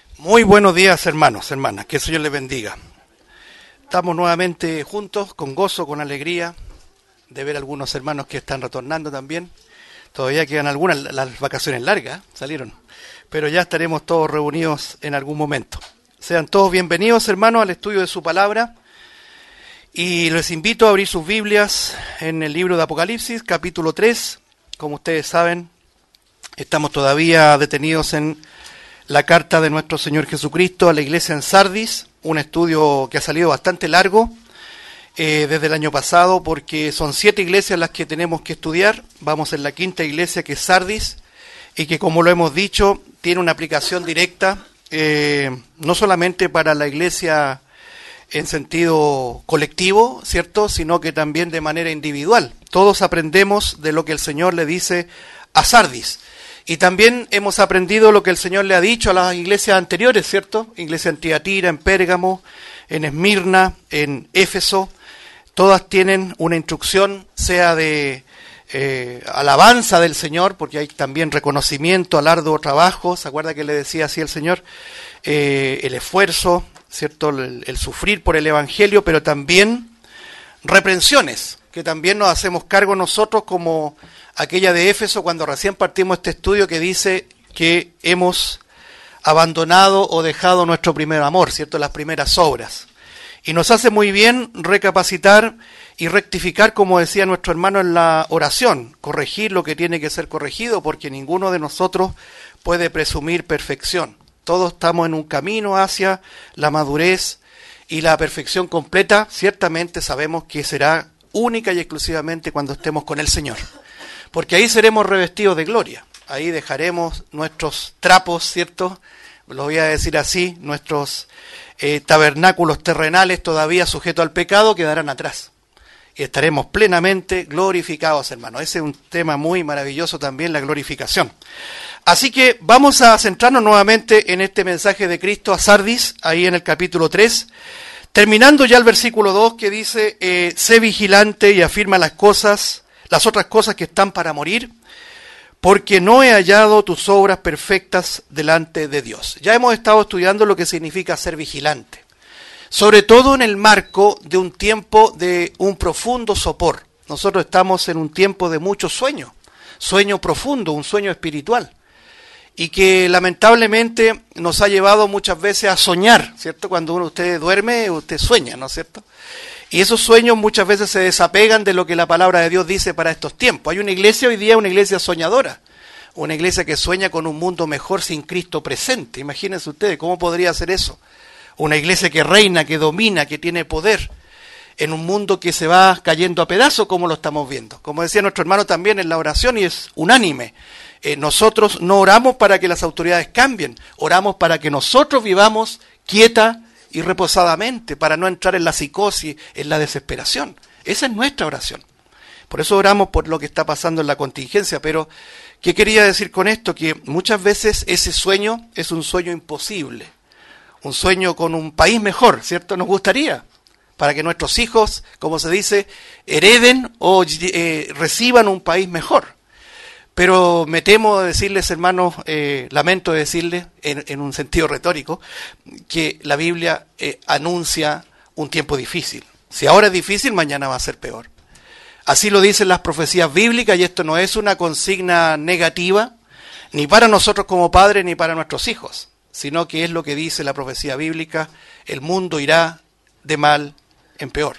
Muy buenos días, hermanos, hermanas, que el Señor les bendiga. Estamos nuevamente juntos, con gozo, con alegría, de ver algunos hermanos que están retornando también. Todavía quedan algunas, las vacaciones largas salieron, pero ya estaremos todos reunidos en algún momento. Sean todos bienvenidos, hermanos, al estudio de su palabra. Y les invito a abrir sus Biblias en el libro de Apocalipsis, capítulo 3. Como ustedes saben, estamos todavía detenidos en la carta de nuestro Señor Jesucristo a la iglesia en Sardis, un estudio que ha salido bastante largo desde el año pasado, porque son 7 iglesias las que tenemos que estudiar. Vamos en la 5ª iglesia, que es Sardis, y que, como lo hemos dicho, tiene una aplicación directa, no solamente para la iglesia en sentido colectivo, ¿cierto?, sino que también de manera individual. Todos aprendemos de lo que el Señor le dice a Sardis. Y también hemos aprendido lo que el Señor le ha dicho a las iglesias anteriores, ¿cierto? Iglesia en Tiatira, en Pérgamo, en Esmirna, en Éfeso. Todas tienen una instrucción, sea de alabanza del Señor, porque hay también reconocimiento al arduo trabajo. ¿Se acuerda que le decía así el Señor? El esfuerzo, ¿cierto? El sufrir por el Evangelio, pero también reprensiones, que también nos hacemos cargo nosotros, como aquella de Éfeso, cuando recién partimos este estudio, que dice que hemos abandonado o dejado nuestro primer amor, ¿cierto?, las primeras obras. Y nos hace muy bien recapacitar y rectificar, como decía nuestro hermano en la oración, corregir lo que tiene que ser corregido, porque ninguno de nosotros puede presumir perfección. Todos estamos en un camino hacia la madurez y la perfección completa. Ciertamente sabemos que será única y exclusivamente cuando estemos con el Señor, porque ahí seremos revestidos de gloria. Ahí dejaremos nuestros trapos, ¿cierto?, lo voy a decir así, nuestros tabernáculos terrenales todavía sujetos al pecado quedarán atrás. Y estaremos plenamente glorificados, hermanos. Ese es un tema muy maravilloso también, la glorificación. Así que vamos a centrarnos nuevamente en este mensaje de Cristo a Sardis, ahí en el capítulo 3, terminando ya el versículo 2, que dice, sé vigilante y afirma las otras cosas que están para morir, porque no he hallado tus obras perfectas delante de Dios. Ya hemos estado estudiando lo que significa ser vigilante, sobre todo en el marco de un tiempo de un profundo sopor. Nosotros estamos en un tiempo de mucho sueño profundo, un sueño espiritual, y que lamentablemente nos ha llevado muchas veces a soñar, ¿cierto? Cuando usted duerme, usted sueña, ¿no es cierto? Y esos sueños muchas veces se desapegan de lo que la palabra de Dios dice para estos tiempos. Hay una iglesia hoy día, una iglesia soñadora, una iglesia que sueña con un mundo mejor sin Cristo presente. Imagínense ustedes, ¿cómo podría ser eso? Una iglesia que reina, que domina, que tiene poder, en un mundo que se va cayendo a pedazos, como lo estamos viendo. Como decía nuestro hermano también en la oración, y es unánime, nosotros no oramos para que las autoridades cambien, oramos para que nosotros vivamos quieta y reposadamente, para no entrar en la psicosis, en la desesperación. Esa es nuestra oración. Por eso oramos por lo que está pasando en la contingencia. Pero, ¿qué quería decir con esto? Que muchas veces ese sueño es un sueño imposible, un sueño con un país mejor, ¿cierto? Nos gustaría, para que nuestros hijos, como se dice, hereden o reciban un país mejor. Pero me temo de decirles, hermanos, lamento de decirles, en un sentido retórico, que la Biblia anuncia un tiempo difícil. Si ahora es difícil, mañana va a ser peor. Así lo dicen las profecías bíblicas, y esto no es una consigna negativa, ni para nosotros como padres, ni para nuestros hijos, sino que es lo que dice la profecía bíblica: el mundo irá de mal en peor.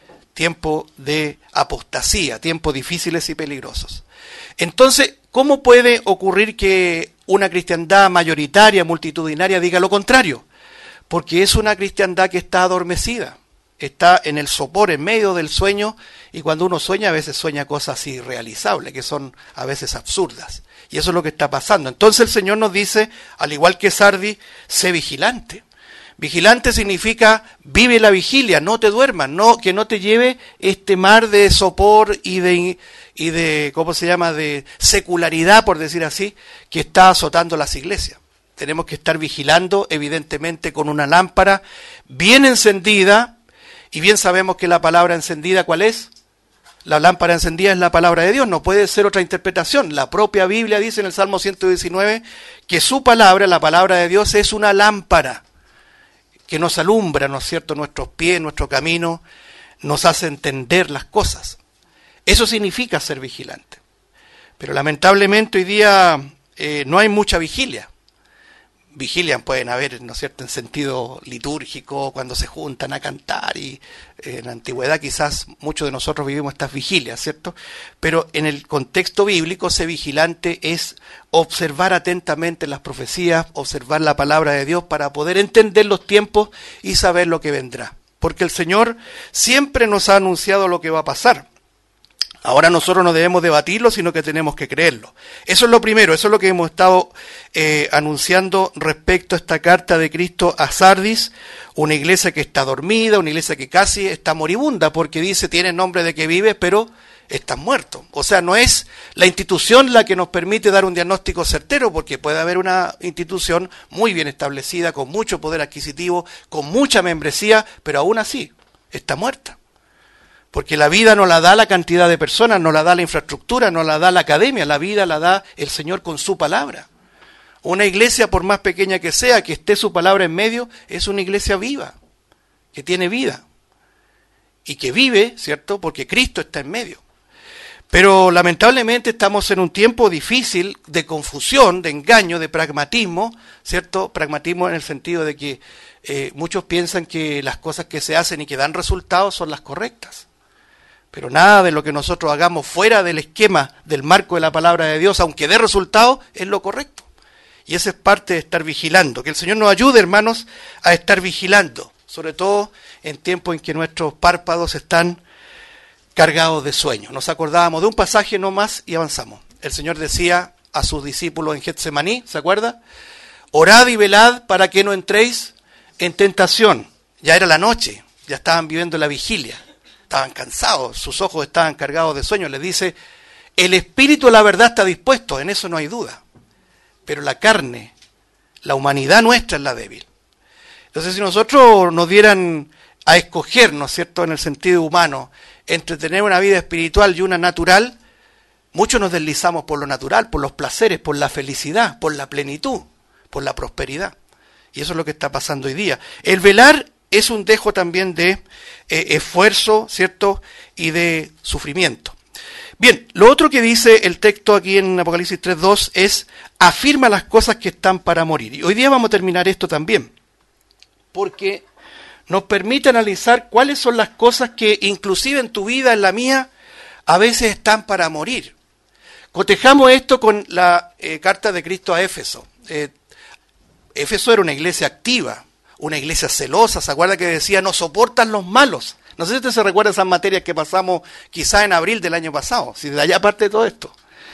Tiempo de apostasía, tiempos difíciles y peligrosos. Entonces, ¿cómo puede ocurrir que una cristiandad mayoritaria, multitudinaria, diga lo contrario? Porque es una cristiandad que está adormecida, está en el sopor, en medio del sueño, y cuando uno sueña, a veces sueña cosas irrealizables, que son a veces absurdas. Y eso es lo que está pasando. Entonces el Señor nos dice, al igual que Sardis, sé vigilante. Vigilante significa vive la vigilia, no te duermas, que no te lleve este mar de sopor y de ¿cómo se llama?, de secularidad, por decir así, que está azotando las iglesias. Tenemos que estar vigilando, evidentemente, con una lámpara bien encendida, y bien sabemos que la palabra encendida, ¿cuál es? La lámpara encendida es la palabra de Dios, no puede ser otra interpretación. La propia Biblia dice en el Salmo 119 que su palabra, la palabra de Dios, es una lámpara que nos alumbra, ¿no es cierto?, nuestros pies, nuestro camino, nos hace entender las cosas. Eso significa ser vigilante. Pero lamentablemente hoy día no hay mucha vigilia. Vigilias pueden haber, ¿no es cierto?, en sentido litúrgico, cuando se juntan a cantar, y en la antigüedad quizás muchos de nosotros vivimos estas vigilias, ¿cierto? Pero en el contexto bíblico, ser vigilante es observar atentamente las profecías, observar la palabra de Dios para poder entender los tiempos y saber lo que vendrá. Porque el Señor siempre nos ha anunciado lo que va a pasar. Ahora nosotros no debemos debatirlo, sino que tenemos que creerlo. Eso es lo primero, eso es lo que hemos estado anunciando respecto a esta carta de Cristo a Sardis, una iglesia que está dormida, una iglesia que casi está moribunda, porque dice, tienes nombre de que vives, pero estás muerto. O sea, no es la institución la que nos permite dar un diagnóstico certero, porque puede haber una institución muy bien establecida, con mucho poder adquisitivo, con mucha membresía, pero aún así está muerta. Porque la vida no la da la cantidad de personas, no la da la infraestructura, no la da la academia, la vida la da el Señor con su palabra. Una iglesia, por más pequeña que sea, que esté su palabra en medio, es una iglesia viva, que tiene vida. Y que vive, ¿cierto?, porque Cristo está en medio. Pero lamentablemente estamos en un tiempo difícil de confusión, de engaño, de pragmatismo, ¿cierto? Pragmatismo en el sentido de que muchos piensan que las cosas que se hacen y que dan resultados son las correctas. Pero nada de lo que nosotros hagamos fuera del esquema, del marco de la palabra de Dios, aunque dé resultado, es lo correcto. Y esa es parte de estar vigilando. Que el Señor nos ayude, hermanos, a estar vigilando, sobre todo en tiempos en que nuestros párpados están cargados de sueño. Nos acordábamos de un pasaje no más y avanzamos. El Señor decía a sus discípulos en Getsemaní, ¿se acuerda? Orad y velad para que no entréis en tentación. Ya era la noche, ya estaban viviendo la vigilia. Estaban cansados, sus ojos estaban cargados de sueño. Les dice, el espíritu de la verdad está dispuesto, en eso no hay duda. Pero la carne, la humanidad nuestra es la débil. Entonces, si nosotros nos dieran a escoger, ¿no es cierto?, en el sentido humano, entre tener una vida espiritual y una natural, muchos nos deslizamos por lo natural, por los placeres, por la felicidad, por la plenitud, por la prosperidad. Y eso es lo que está pasando hoy día. El velar es un dejo también de esfuerzo, ¿cierto?, y de sufrimiento. Bien, lo otro que dice el texto aquí en Apocalipsis 3:2 es, afirma las cosas que están para morir. Y hoy día vamos a terminar esto también, porque nos permite analizar cuáles son las cosas que, inclusive en tu vida, en la mía, a veces están para morir. Cotejamos esto con la carta de Cristo a Éfeso. Éfeso era una iglesia activa, una iglesia celosa, ¿se acuerda que decía, no soportan los malos? No sé si usted se recuerda esas materias que pasamos quizá en abril del año pasado, si de allá parte de todo esto.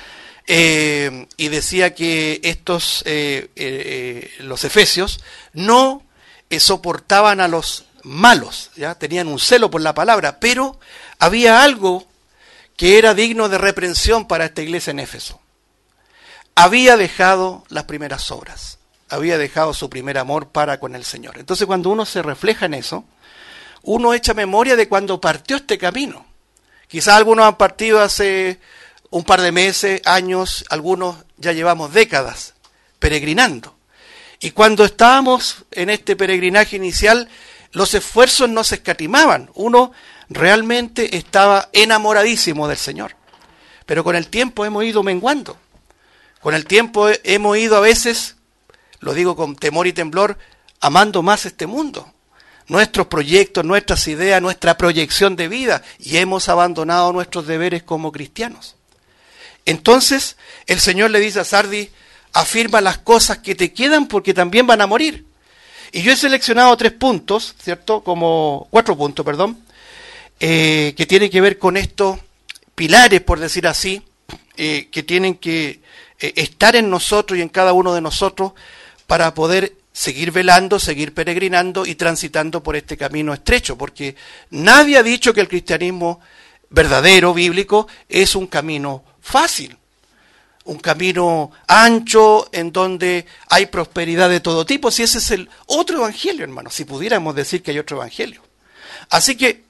Y decía que estos, los efesios, no soportaban a los malos, ¿ya? Tenían un celo por la palabra, pero había algo que era digno de reprensión para esta iglesia en Éfeso. Había dejado las primeras obras. Había dejado su primer amor para con el Señor. Entonces, cuando uno se refleja en eso, uno echa memoria de cuando partió este camino. Quizás algunos han partido hace un par de meses, años, algunos ya llevamos décadas peregrinando. Y cuando estábamos en este peregrinaje inicial, los esfuerzos no se escatimaban. Uno realmente estaba enamoradísimo del Señor. Pero con el tiempo hemos ido menguando. Con el tiempo hemos ido a veces, lo digo con temor y temblor, amando más este mundo, nuestros proyectos, nuestras ideas, nuestra proyección de vida, y hemos abandonado nuestros deberes como cristianos. Entonces, el Señor le dice a Sardis, afirma las cosas que te quedan porque también van a morir. Y yo he seleccionado 3 puntos, ¿cierto? 4 puntos, perdón, que tienen que ver con estos pilares, por decir así, que tienen que estar en nosotros y en cada uno de nosotros para poder seguir velando, seguir peregrinando y transitando por este camino estrecho, porque nadie ha dicho que el cristianismo verdadero, bíblico, es un camino fácil, un camino ancho en donde hay prosperidad de todo tipo, si ese es el otro evangelio, hermano, si pudiéramos decir que hay otro evangelio. Así que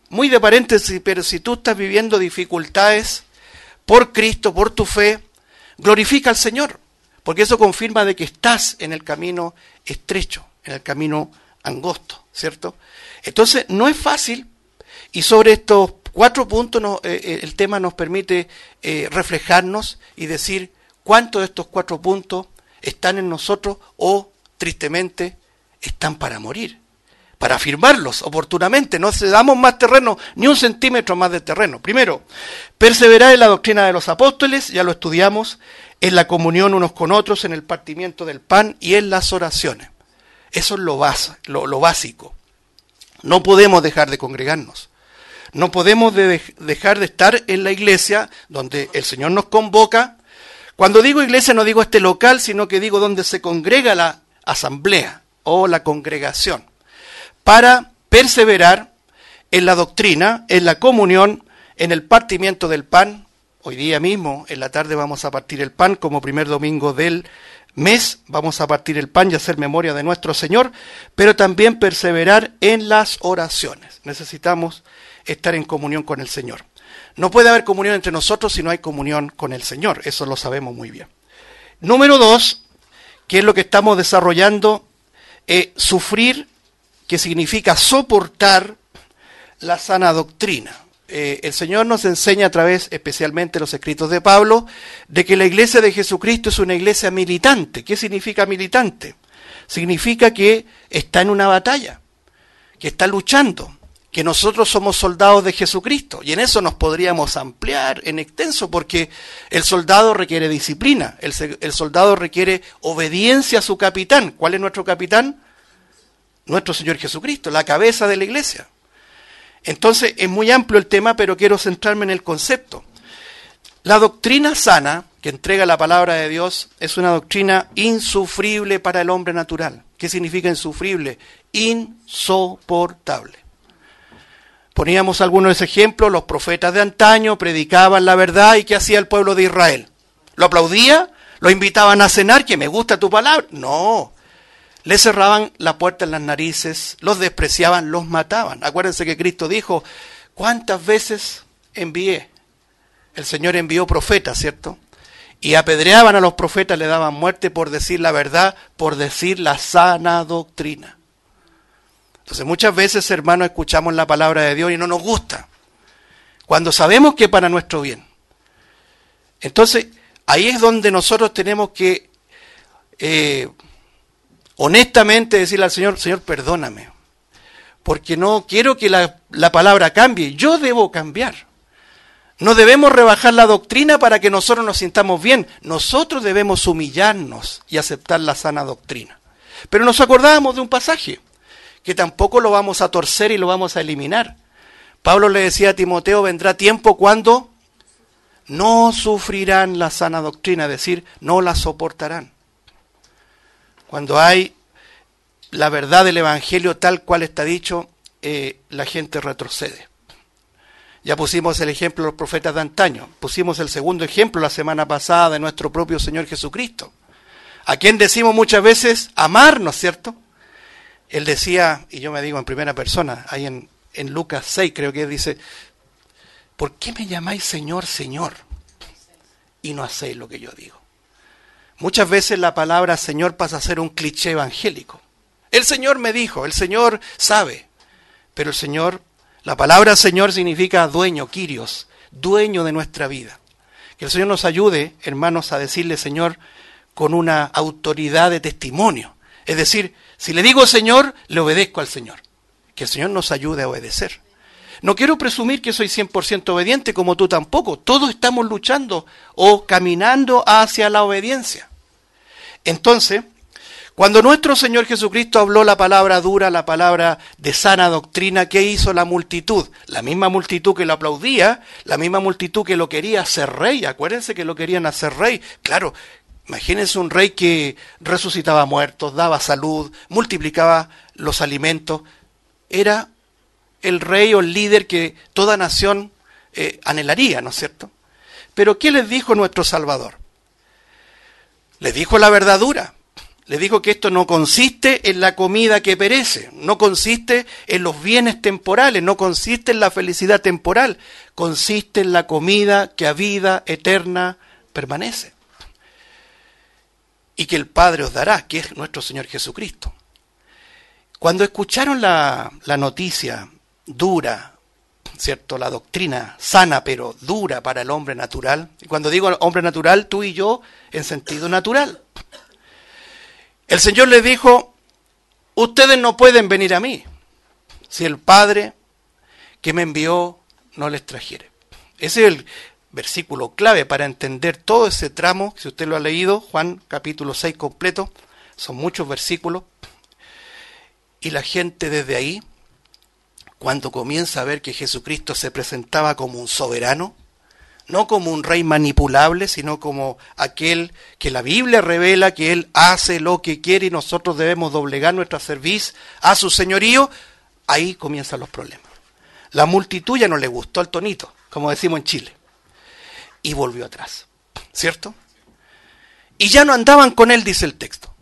muy de paréntesis, pero si tú estás viviendo dificultades por Cristo, por tu fe, glorifica al Señor, porque eso confirma de que estás en el camino estrecho, en el camino angosto, ¿cierto? Entonces, no es fácil, y sobre estos 4 puntos el tema nos permite reflejarnos y decir cuántos de estos 4 puntos están en nosotros o, tristemente, están para morir, para afirmarlos oportunamente. No cedamos más terreno, ni un centímetro más de terreno. Primero, perseverar en la doctrina de los apóstoles, ya lo estudiamos, en la comunión unos con otros, en el partimiento del pan y en las oraciones. Eso es lo básico. No podemos dejar de congregarnos. No podemos dejar de estar en la iglesia donde el Señor nos convoca. Cuando digo iglesia no digo este local, sino que digo donde se congrega la asamblea o la congregación, para perseverar en la doctrina, en la comunión, en el partimiento del pan. Hoy día mismo, en la tarde, vamos a partir el pan como primer domingo del mes. Vamos a partir el pan y hacer memoria de nuestro Señor, pero también perseverar en las oraciones. Necesitamos estar en comunión con el Señor. No puede haber comunión entre nosotros si no hay comunión con el Señor. Eso lo sabemos muy bien. Número 2, que es lo que estamos desarrollando, sufrir, que significa soportar la sana doctrina. El Señor nos enseña a través, especialmente los escritos de Pablo, de que la iglesia de Jesucristo es una iglesia militante. ¿Qué significa militante? Significa que está en una batalla, que está luchando, que nosotros somos soldados de Jesucristo. Y en eso nos podríamos ampliar en extenso, porque el soldado requiere disciplina, el soldado requiere obediencia a su capitán. ¿Cuál es nuestro capitán? Nuestro Señor Jesucristo, la cabeza de la iglesia. Entonces es muy amplio el tema, pero quiero centrarme en el concepto. La doctrina sana que entrega la palabra de Dios es una doctrina insufrible para el hombre natural. ¿Qué significa insufrible? Insoportable. Poníamos algunos ejemplos. Los profetas de antaño predicaban la verdad, y ¿qué hacía el pueblo de Israel? ¿Lo aplaudía? ¿Lo invitaban a cenar? ¿Que me gusta tu palabra? No. Le cerraban la puerta en las narices, los despreciaban, los mataban. Acuérdense que Cristo dijo, ¿cuántas veces envié? El Señor envió profetas, ¿cierto? Y apedreaban a los profetas, le daban muerte por decir la verdad, por decir la sana doctrina. Entonces muchas veces, hermanos, escuchamos la palabra de Dios y no nos gusta, cuando sabemos que es para nuestro bien. Entonces, ahí es donde nosotros tenemos que honestamente decirle al Señor, Señor, perdóname, porque no quiero que la palabra cambie, yo debo cambiar. No debemos rebajar la doctrina para que nosotros nos sintamos bien, nosotros debemos humillarnos y aceptar la sana doctrina. Pero nos acordábamos de un pasaje, que tampoco lo vamos a torcer y lo vamos a eliminar. Pablo le decía a Timoteo, vendrá tiempo cuando no sufrirán la sana doctrina, es decir, no la soportarán. Cuando hay la verdad del Evangelio tal cual está dicho, la gente retrocede. Ya pusimos el ejemplo de los profetas de antaño. Pusimos el segundo ejemplo la semana pasada de nuestro propio Señor Jesucristo, a quien decimos muchas veces amarnos, ¿cierto? Él decía, y yo me digo en primera persona, ahí en Lucas 6 creo que dice, ¿por qué me llamáis Señor, Señor, y no hacéis lo que yo digo? Muchas veces la palabra Señor pasa a ser un cliché evangélico. El Señor me dijo, el Señor sabe, pero el Señor, la palabra Señor significa dueño, Kyrios, dueño de nuestra vida. Que el Señor nos ayude, hermanos, a decirle Señor con una autoridad de testimonio. Es decir, si le digo Señor, le obedezco al Señor. Que el Señor nos ayude a obedecer. No quiero presumir que soy 100% obediente, como tú tampoco. Todos estamos luchando o caminando hacia la obediencia. Entonces, cuando nuestro Señor Jesucristo habló la palabra dura, la palabra de sana doctrina, ¿qué hizo la multitud? La misma multitud que lo aplaudía, la misma multitud que lo quería hacer rey. Acuérdense que lo querían hacer rey. Claro, imagínense un rey que resucitaba muertos, daba salud, multiplicaba los alimentos. Era el rey o el líder que toda nación anhelaría, ¿no es cierto? Pero ¿qué les dijo nuestro Salvador? Les dijo la verdad dura, Le dijo que esto no consiste en la comida que perece, no consiste en los bienes temporales, no consiste en la felicidad temporal, consiste en la comida que a vida eterna permanece. Y que el Padre os dará, que es nuestro Señor Jesucristo. Cuando escucharon la noticia dura, ¿cierto? La doctrina sana pero dura para el hombre natural, y cuando digo hombre natural, tú y yo en sentido natural, el Señor les dijo, ustedes no pueden venir a mí si el Padre que me envió no les trajere. Ese es el versículo clave para entender todo ese tramo, si usted lo ha leído, Juan capítulo 6 completo, son muchos versículos, y la gente desde ahí, cuando comienza a ver que Jesucristo se presentaba como un soberano, no como un rey manipulable, sino como aquel que la Biblia revela que Él hace lo que quiere y nosotros debemos doblegar nuestra cerviz a su señorío, ahí comienzan los problemas. La multitud ya no le gustó el tonito, como decimos en Chile, y volvió atrás, ¿cierto? Y ya no andaban con Él, dice el texto.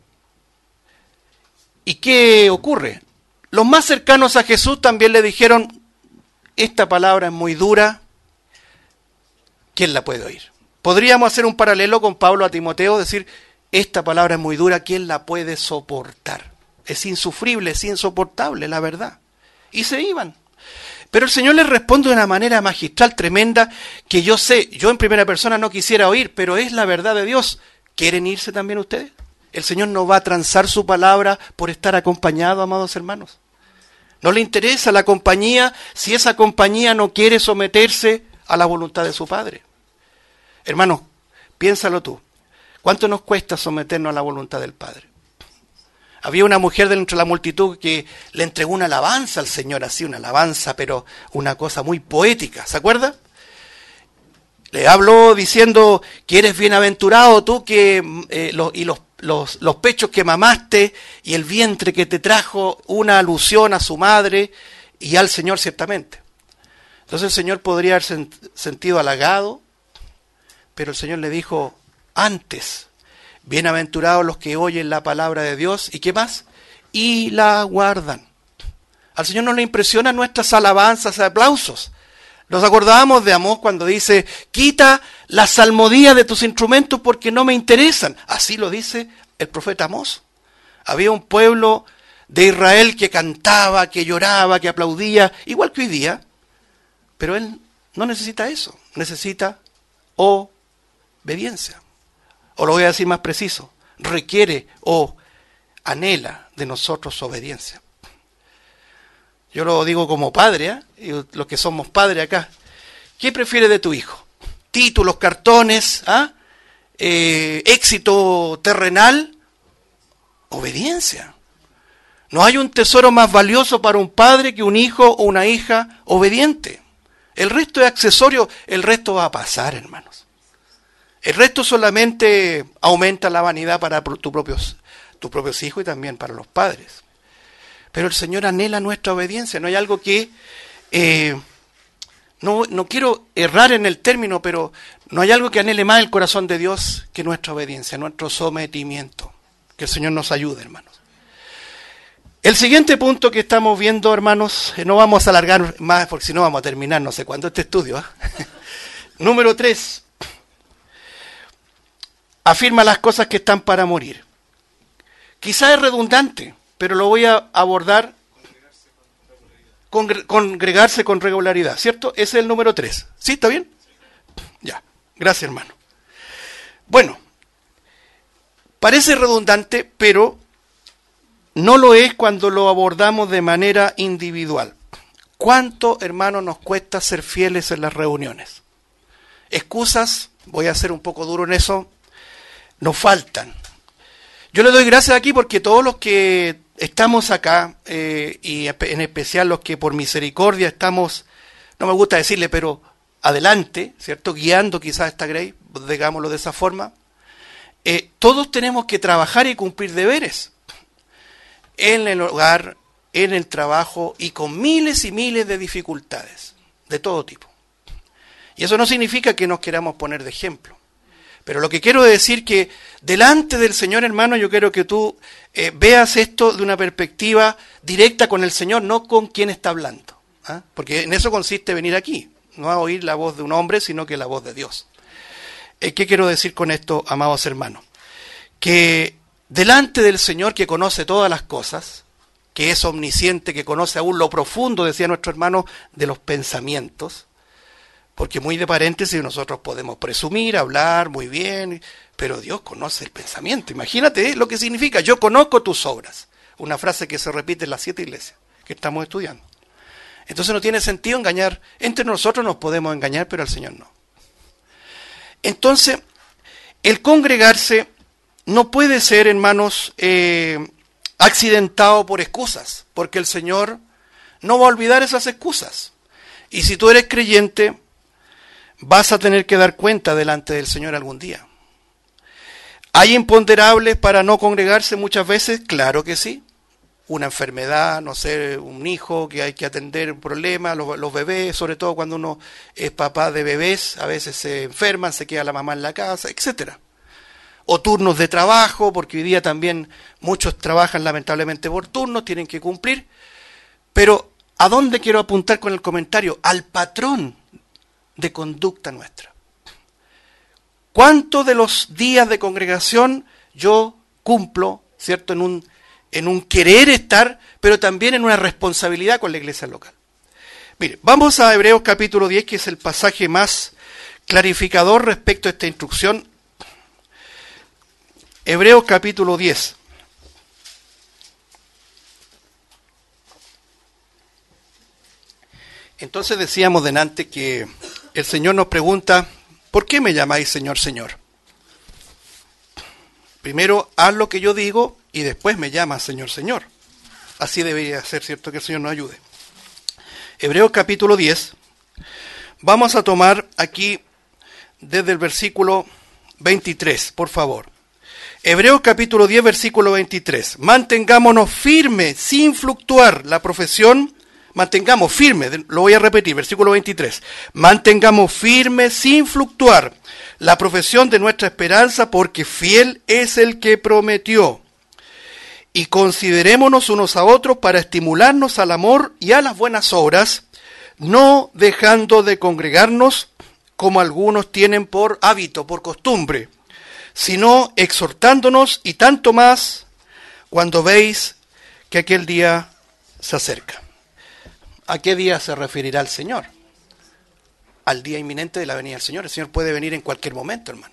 ¿Y qué ocurre? Los más cercanos a Jesús también le dijeron, esta palabra es muy dura, ¿quién la puede oír? Podríamos hacer un paralelo con Pablo a Timoteo, decir, esta palabra es muy dura, ¿quién la puede soportar? Es insufrible, es insoportable, la verdad. Y se iban. Pero el Señor les responde de una manera magistral, tremenda, que yo sé, yo en primera persona no quisiera oír, pero es la verdad de Dios. ¿Quieren irse también ustedes? El Señor no va a transar su palabra por estar acompañado, amados hermanos. No le interesa la compañía si esa compañía no quiere someterse a la voluntad de su Padre. Hermanos, piénsalo tú. ¿Cuánto nos cuesta someternos a la voluntad del Padre? Había una mujer de entre la multitud que le entregó una alabanza al Señor, así una alabanza, pero una cosa muy poética, ¿se acuerda? Le habló diciendo que eres bienaventurado tú que los pechos que mamaste y el vientre que te trajo, una alusión a su madre y al Señor ciertamente. Entonces el Señor podría haber sentido halagado, pero el Señor le dijo, antes, bienaventurados los que oyen la palabra de Dios, ¿y qué más? Y la guardan. Al Señor no le impresionan nuestras alabanzas, aplausos. Nos acordábamos de Amós cuando dice, quita la salmodía de tus instrumentos porque no me interesan. Así lo dice el profeta Amós. Había un pueblo de Israel que cantaba, que lloraba, que aplaudía, igual que hoy día. Pero él no necesita eso, necesita obediencia. O lo voy a decir más preciso, requiere o anhela de nosotros obediencia. Yo lo digo como padre, ¿eh? Y los que somos padres acá. ¿Qué prefiere de tu hijo? ¿Títulos, cartones, éxito terrenal? Obediencia. No hay un tesoro más valioso para un padre que un hijo o una hija obediente. El resto es accesorio, el resto va a pasar, hermanos. El resto solamente aumenta la vanidad para tus propios hijos y también para los padres. Pero el Señor anhela nuestra obediencia. No hay algo que, no quiero errar en el término, pero no hay algo que anhele más el corazón de Dios que nuestra obediencia, nuestro sometimiento. Que el Señor nos ayude, hermanos. El siguiente punto que estamos viendo, hermanos, no vamos a alargar más porque si no vamos a terminar no sé cuándo este estudio. Número 3. Afirma las cosas que están para morir. Quizás es redundante, pero lo voy a abordar. Congregarse con regularidad, ¿cierto? Ese es el número 3. ¿Sí? ¿Está bien? Ya. Gracias, hermano. Bueno, parece redundante, pero no lo es cuando lo abordamos de manera individual. ¿Cuánto, hermano, nos cuesta ser fieles en las reuniones? Excusas, voy a ser un poco duro en eso, nos faltan. Yo le doy gracias aquí porque todos los que estamos acá, y en especial los que por misericordia estamos, no me gusta decirle, pero adelante, ¿cierto? Guiando quizás esta grey, digámoslo de esa forma. Todos tenemos que trabajar y cumplir deberes en el hogar, en el trabajo y con miles y miles de dificultades de todo tipo. Y eso no significa que nos queramos poner de ejemplo. Pero lo que quiero decir que delante del Señor, hermano, yo quiero que tú veas esto de una perspectiva directa con el Señor, no con quien está hablando. ¿Ah? Porque en eso consiste venir aquí, no a oír la voz de un hombre, sino que la voz de Dios. ¿Qué quiero decir con esto, amados hermanos? Que delante del Señor, que conoce todas las cosas, que es omnisciente, que conoce aún lo profundo, decía nuestro hermano, de los pensamientos, porque muy de paréntesis nosotros podemos presumir, hablar muy bien, pero Dios conoce el pensamiento. Imagínate lo que significa, yo conozco tus obras. Una frase que se repite en las 7 iglesias que estamos estudiando. Entonces no tiene sentido engañar. Entre nosotros nos podemos engañar, pero al Señor no. Entonces, el congregarse no puede ser, hermanos, accidentado por excusas, porque el Señor no va a olvidar esas excusas. Y si tú eres creyente, vas a tener que dar cuenta delante del Señor algún día. ¿Hay imponderables para no congregarse muchas veces? Claro que sí. Una enfermedad, no sé, un hijo que hay que atender un problema, los bebés, sobre todo cuando uno es papá de bebés, a veces se enferman, se queda la mamá en la casa, etcétera. O turnos de trabajo, porque hoy día también muchos trabajan lamentablemente por turnos, tienen que cumplir. Pero, ¿a dónde quiero apuntar con el comentario? Al patrón de conducta nuestra. ¿Cuántos de los días de congregación yo cumplo, cierto, en un querer estar, pero también en una responsabilidad con la iglesia local? Mire, vamos a Hebreos capítulo 10, que es el pasaje más clarificador respecto a esta instrucción. Hebreos capítulo 10. Entonces decíamos delante que el Señor nos pregunta, ¿por qué me llamáis Señor, Señor? Primero, haz lo que yo digo y después me llamas Señor, Señor. Así debería ser, ¿cierto? Que el Señor nos ayude. Hebreos capítulo 10. Vamos a tomar aquí desde el versículo 23, por favor. Hebreos capítulo 10, versículo 23. Mantengámonos firmes, sin fluctuar la profesión. Mantengamos firme, lo voy a repetir, versículo 23. Mantengamos firme, sin fluctuar, la profesión de nuestra esperanza, porque fiel es el que prometió. Y considerémonos unos a otros para estimularnos al amor y a las buenas obras, no dejando de congregarnos como algunos tienen por hábito, por costumbre, sino exhortándonos, y tanto más cuando veis que aquel día se acerca. ¿A qué día se referirá el Señor? Al día inminente de la venida del Señor. El Señor puede venir en cualquier momento, hermano.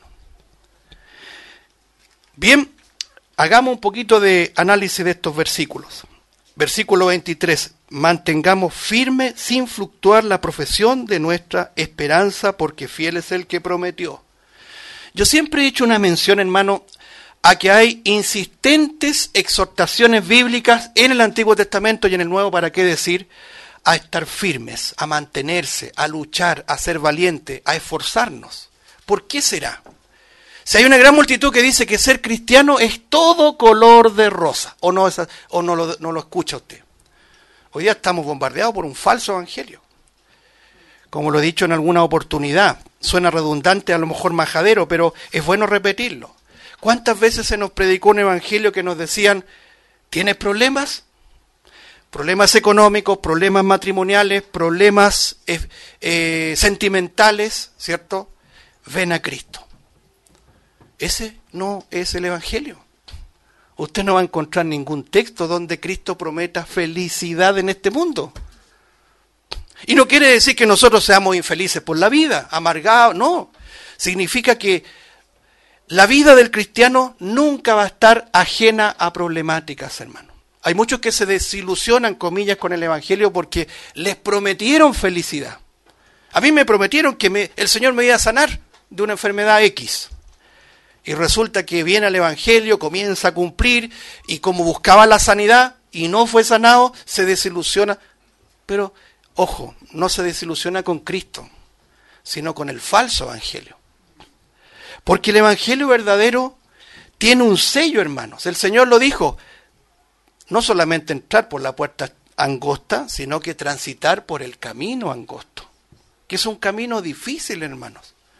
Bien, hagamos un poquito de análisis de estos versículos. Versículo 23. Mantengamos firme, sin fluctuar, la profesión de nuestra esperanza, porque fiel es el que prometió. Yo siempre he hecho una mención, hermano, a que hay insistentes exhortaciones bíblicas en el Antiguo Testamento y en el Nuevo, ¿para qué decir? A estar firmes, a mantenerse, a luchar, a ser valiente, a esforzarnos. ¿Por qué será? Si hay una gran multitud que dice que ser cristiano es todo color de rosa, o no lo escucha usted. Hoy día estamos bombardeados por un falso evangelio. Como lo he dicho en alguna oportunidad, suena redundante, a lo mejor majadero, pero es bueno repetirlo. ¿Cuántas veces se nos predicó un evangelio que nos decían, ¿tienes problemas? Problemas económicos, problemas matrimoniales, problemas sentimentales, ¿cierto? Ven a Cristo. Ese no es el evangelio. Usted no va a encontrar ningún texto donde Cristo prometa felicidad en este mundo. Y no quiere decir que nosotros seamos infelices por la vida, amargados, no. Significa que la vida del cristiano nunca va a estar ajena a problemáticas, hermano. Hay muchos que se desilusionan, comillas, con el evangelio porque les prometieron felicidad. A mí me prometieron que el Señor me iba a sanar de una enfermedad X. Y resulta que viene al evangelio, comienza a cumplir, y como buscaba la sanidad y no fue sanado, se desilusiona. Pero, ojo, no se desilusiona con Cristo, sino con el falso evangelio. Porque el evangelio verdadero tiene un sello, hermanos. El Señor lo dijo, no solamente entrar por la puerta angosta, sino que transitar por el camino angosto, que es un camino difícil, hermanos.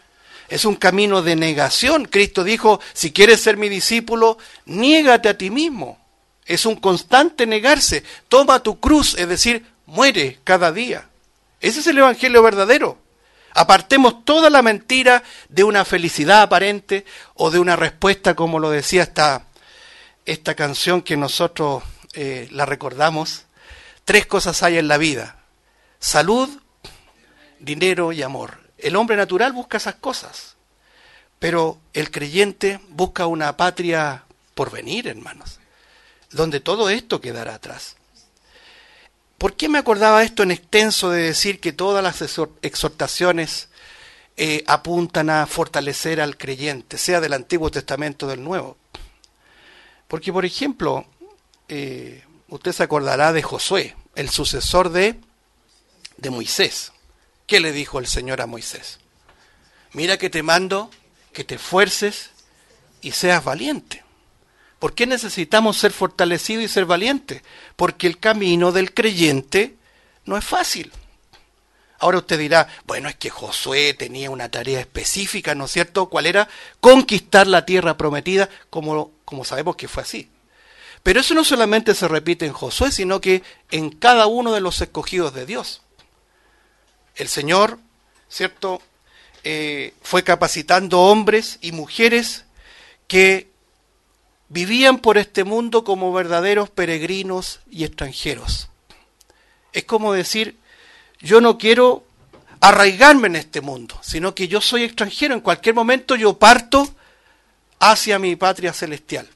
Es un camino de negación. Cristo dijo, si quieres ser mi discípulo, niégate a ti mismo. Es un constante negarse. Toma tu cruz, es decir, muere cada día. Ese es el evangelio verdadero. Apartemos toda la mentira de una felicidad aparente o de una respuesta, como lo decía esta canción que nosotros la recordamos. 3 cosas hay en la vida: salud, dinero y amor. El hombre natural busca esas cosas, pero el creyente busca una patria por venir, hermanos, donde todo esto quedará atrás. ¿Por qué me acordaba esto en extenso de decir que todas las exhortaciones apuntan a fortalecer al creyente, sea del Antiguo Testamento o del Nuevo? Porque, por ejemplo, usted se acordará de Josué, el sucesor de Moisés. ¿Qué le dijo el Señor a Moisés? Mira que te mando que te esfuerces y seas valiente. ¿Por qué necesitamos ser fortalecidos y ser valientes? Porque el camino del creyente no es fácil. Ahora usted dirá, bueno, es que Josué tenía una tarea específica, ¿no es cierto? ¿Cuál era? Conquistar la tierra prometida, como sabemos que fue así. Pero eso no solamente se repite en Josué, sino que en cada uno de los escogidos de Dios. El Señor, ¿cierto?, fue capacitando hombres y mujeres que vivían por este mundo como verdaderos peregrinos y extranjeros. Es como decir, yo no quiero arraigarme en este mundo, sino que yo soy extranjero. En cualquier momento yo parto hacia mi patria celestial.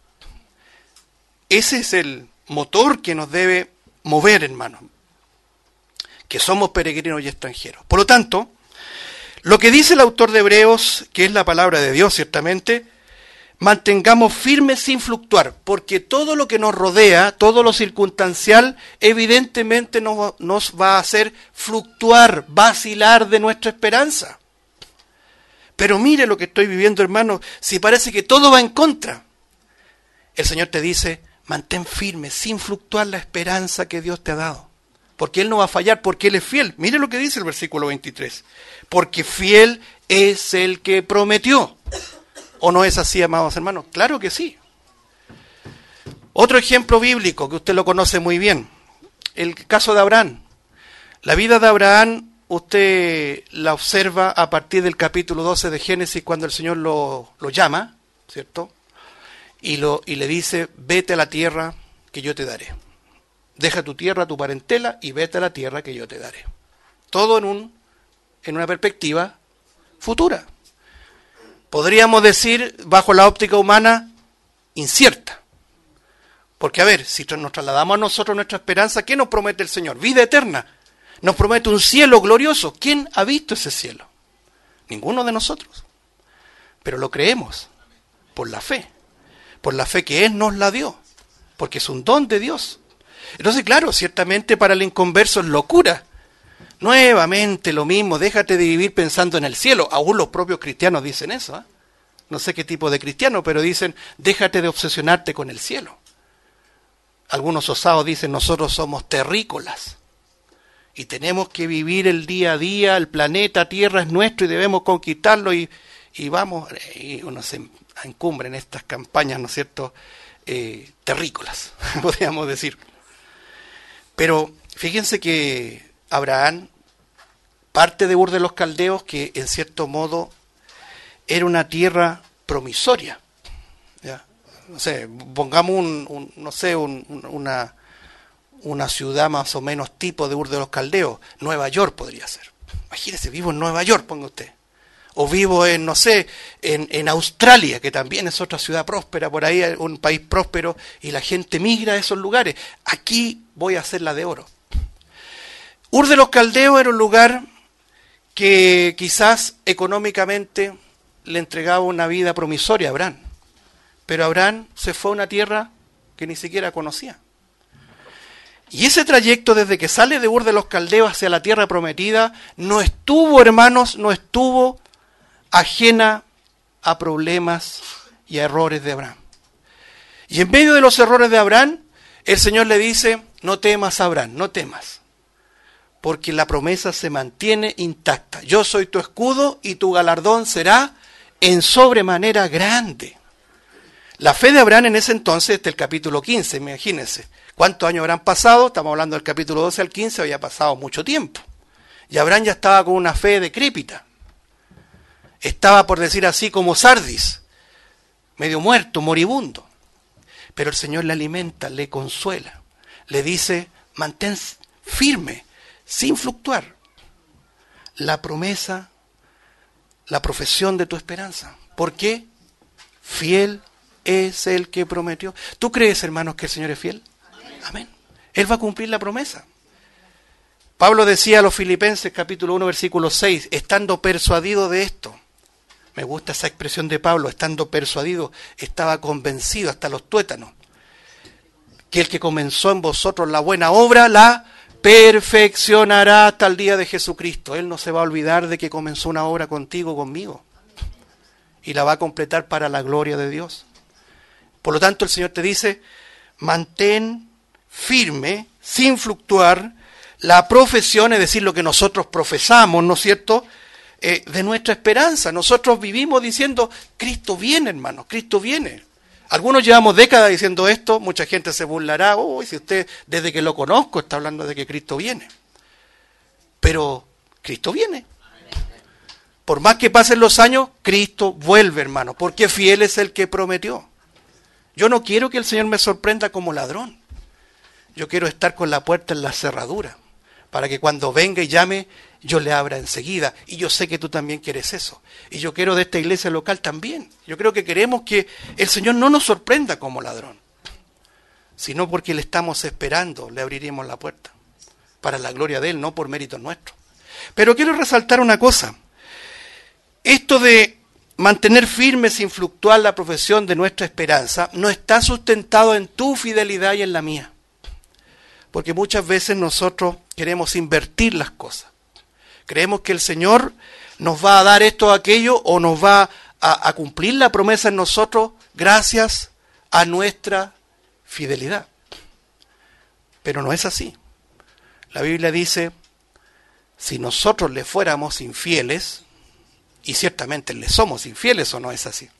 Ese es el motor que nos debe mover, hermanos, que somos peregrinos y extranjeros. Por lo tanto, lo que dice el autor de Hebreos, que es la palabra de Dios ciertamente, mantengamos firmes sin fluctuar, porque todo lo que nos rodea, todo lo circunstancial, evidentemente nos va a hacer fluctuar, vacilar de nuestra esperanza. Pero mire lo que estoy viviendo, hermano, si parece que todo va en contra. El Señor te dice, mantén firme, sin fluctuar la esperanza que Dios te ha dado. Porque Él no va a fallar, porque Él es fiel. Mire lo que dice el versículo 23. Porque fiel es el que prometió. ¿O no es así, amados hermanos? Claro que sí. Otro ejemplo bíblico que usted lo conoce muy bien. El caso de Abraham. La vida de Abraham usted la observa a partir del capítulo 12 de Génesis, cuando el Señor lo llama, ¿cierto? Y le dice, vete a la tierra que yo te daré. Deja tu tierra, tu parentela, y vete a la tierra que yo te daré. Todo en una perspectiva futura. Podríamos decir, bajo la óptica humana, incierta. Porque, a ver, si nos trasladamos a nosotros nuestra esperanza, ¿qué nos promete el Señor? Vida eterna. Nos promete un cielo glorioso. ¿Quién ha visto ese cielo? Ninguno de nosotros. Pero lo creemos por la fe. Por la fe que Él nos la dio. Porque es un don de Dios. Entonces, claro, ciertamente para el inconverso es locura. Nuevamente lo mismo, déjate de vivir pensando en el cielo. Aún los propios cristianos dicen eso, ¿eh? No sé qué tipo de cristiano, pero dicen, déjate de obsesionarte con el cielo. Algunos osados dicen, nosotros somos terrícolas y tenemos que vivir el día a día, el planeta Tierra es nuestro y debemos conquistarlo, y vamos, y uno se encumbre en estas campañas, ¿no es cierto?, terrícolas, podríamos decir. Pero fíjense que Abraham parte de Ur de los Caldeos, que en cierto modo era una tierra promisoria. ¿Ya? No sé, pongamos una ciudad más o menos tipo de Ur de los Caldeos. Nueva York podría ser. Imagínese, vivo en Nueva York, ponga usted. O vivo en, no sé, en Australia, que también es otra ciudad próspera, por ahí un país próspero, y la gente migra a esos lugares. Aquí voy a hacer la de oro. Ur de los Caldeos era un lugar que quizás económicamente le entregaba una vida promisoria a Abraham. Pero Abraham se fue a una tierra que ni siquiera conocía. Y ese trayecto desde que sale de Ur de los Caldeos hacia la tierra prometida no estuvo, hermanos, ajena a problemas y a errores de Abraham. Y en medio de los errores de Abraham, el Señor le dice, no temas, Abraham, no temas, porque la promesa se mantiene intacta. Yo soy tu escudo y tu galardón será en sobremanera grande. La fe de Abraham en ese entonces, este es el capítulo 15, imagínense. ¿Cuántos años habrán pasado? Estamos hablando del capítulo 12 al 15, había pasado mucho tiempo. Y Abraham ya estaba con una fe decrépita. Estaba, por decir así, como Sardis, medio muerto, moribundo. Pero el Señor le alimenta, le consuela, le dice, mantén firme, sin fluctuar, la promesa, la profesión de tu esperanza. ¿Por qué? Fiel es el que prometió. ¿Tú crees, hermanos, que el Señor es fiel? Amén. Él va a cumplir la promesa. Pablo decía a los Filipenses, capítulo 1, versículo 6, estando persuadido de esto. Me gusta esa expresión de Pablo, estando persuadido, estaba convencido hasta los tuétanos, que el que comenzó en vosotros la buena obra, la perfeccionará hasta el día de Jesucristo. Él no se va a olvidar de que comenzó una obra contigo, conmigo, y la va a completar para la gloria de Dios. Por lo tanto, el Señor te dice, mantén firme, sin fluctuar, la profesión, es decir, lo que nosotros profesamos, ¿no es cierto?, de nuestra esperanza. Nosotros vivimos diciendo, Cristo viene, hermano, Cristo viene. Algunos llevamos décadas diciendo esto, mucha gente se burlará, si usted desde que lo conozco está hablando de que Cristo viene. Pero Cristo viene. Por más que pasen los años, Cristo vuelve, hermano, porque fiel es el que prometió. Yo no quiero que el Señor me sorprenda como ladrón. Yo quiero estar con la puerta en la cerradura, para que cuando venga y llame, yo le abra enseguida. Y yo sé que tú también quieres eso. Y yo quiero de esta iglesia local también. Yo creo que queremos que el Señor no nos sorprenda como ladrón, sino porque le estamos esperando, le abriremos la puerta. Para la gloria de Él, no por mérito nuestro. Pero quiero resaltar una cosa. Esto de mantener firme sin fluctuar la profesión de nuestra esperanza no está sustentado en tu fidelidad y en la mía. Porque muchas veces nosotros queremos invertir las cosas. Creemos que el Señor nos va a dar esto o aquello, o nos va a cumplir la promesa en nosotros gracias a nuestra fidelidad. Pero no es así. La Biblia dice, si nosotros le fuéramos infieles, y ciertamente le somos infieles, ¿o no es así?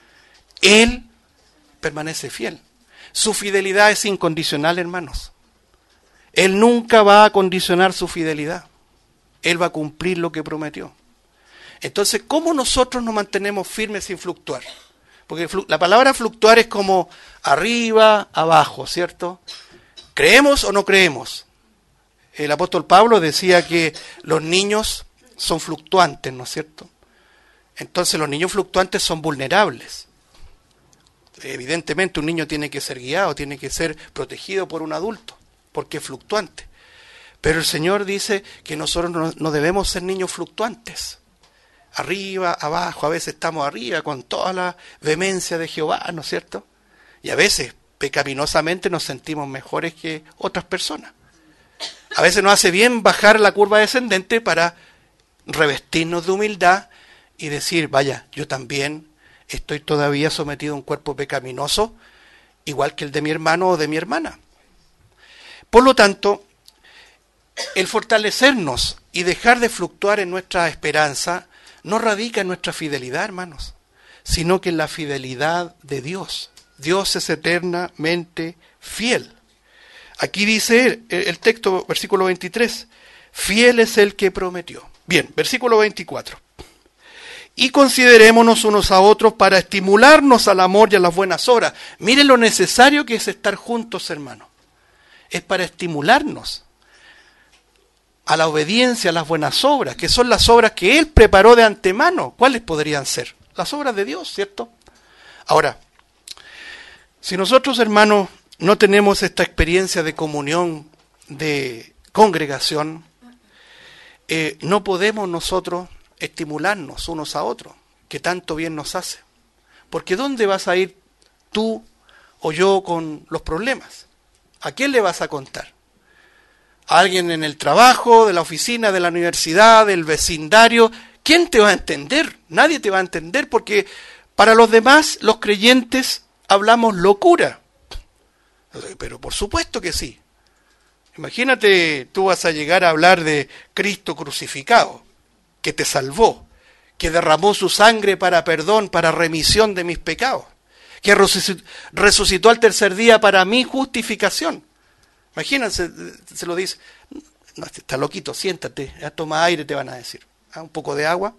Él permanece fiel. Su fidelidad es incondicional, hermanos. Él nunca va a condicionar su fidelidad. Él va a cumplir lo que prometió. Entonces, ¿cómo nosotros nos mantenemos firmes sin fluctuar? Porque la palabra fluctuar es como arriba, abajo, ¿cierto? ¿Creemos o no creemos? El apóstol Pablo decía que los niños son fluctuantes, ¿no es cierto? Entonces los niños fluctuantes son vulnerables. Evidentemente un niño tiene que ser guiado, tiene que ser protegido por un adulto, porque es fluctuante. Pero el Señor dice que nosotros no debemos ser niños fluctuantes. Arriba, abajo, a veces estamos arriba con toda la vehemencia de Jehová, ¿no es cierto? Y a veces pecaminosamente nos sentimos mejores que otras personas. A veces nos hace bien bajar la curva descendente para revestirnos de humildad y decir, vaya, yo también estoy todavía sometido a un cuerpo pecaminoso, igual que el de mi hermano o de mi hermana. Por lo tanto, el fortalecernos y dejar de fluctuar en nuestra esperanza no radica en nuestra fidelidad, hermanos, sino que en la fidelidad de Dios. Dios es eternamente fiel. Aquí dice el texto, versículo 23, fiel es el que prometió. Bien, versículo 24. Y considerémonos unos a otros para estimularnos al amor y a las buenas obras. Miren lo necesario que es estar juntos, hermanos. Es para estimularnos a la obediencia, a las buenas obras, que son las obras que Él preparó de antemano. ¿Cuáles podrían ser? Las obras de Dios, ¿cierto? Ahora, si nosotros, hermanos, no tenemos esta experiencia de comunión, de congregación, no podemos nosotros estimularnos unos a otros, que tanto bien nos hace. Porque ¿dónde vas a ir tú o yo con los problemas? ¿A quién le vas a contar? ¿A alguien en el trabajo, de la oficina, de la universidad, del vecindario? ¿Quién te va a entender? Nadie te va a entender, porque para los demás, los creyentes, hablamos locura. Pero por supuesto que sí. Imagínate, tú vas a llegar a hablar de Cristo crucificado, que te salvó, que derramó su sangre para perdón, para remisión de mis pecados, que resucitó al tercer día para mi justificación. Imagínense, se lo dice, no, está loquito, siéntate, toma aire, te van a decir, un poco de agua.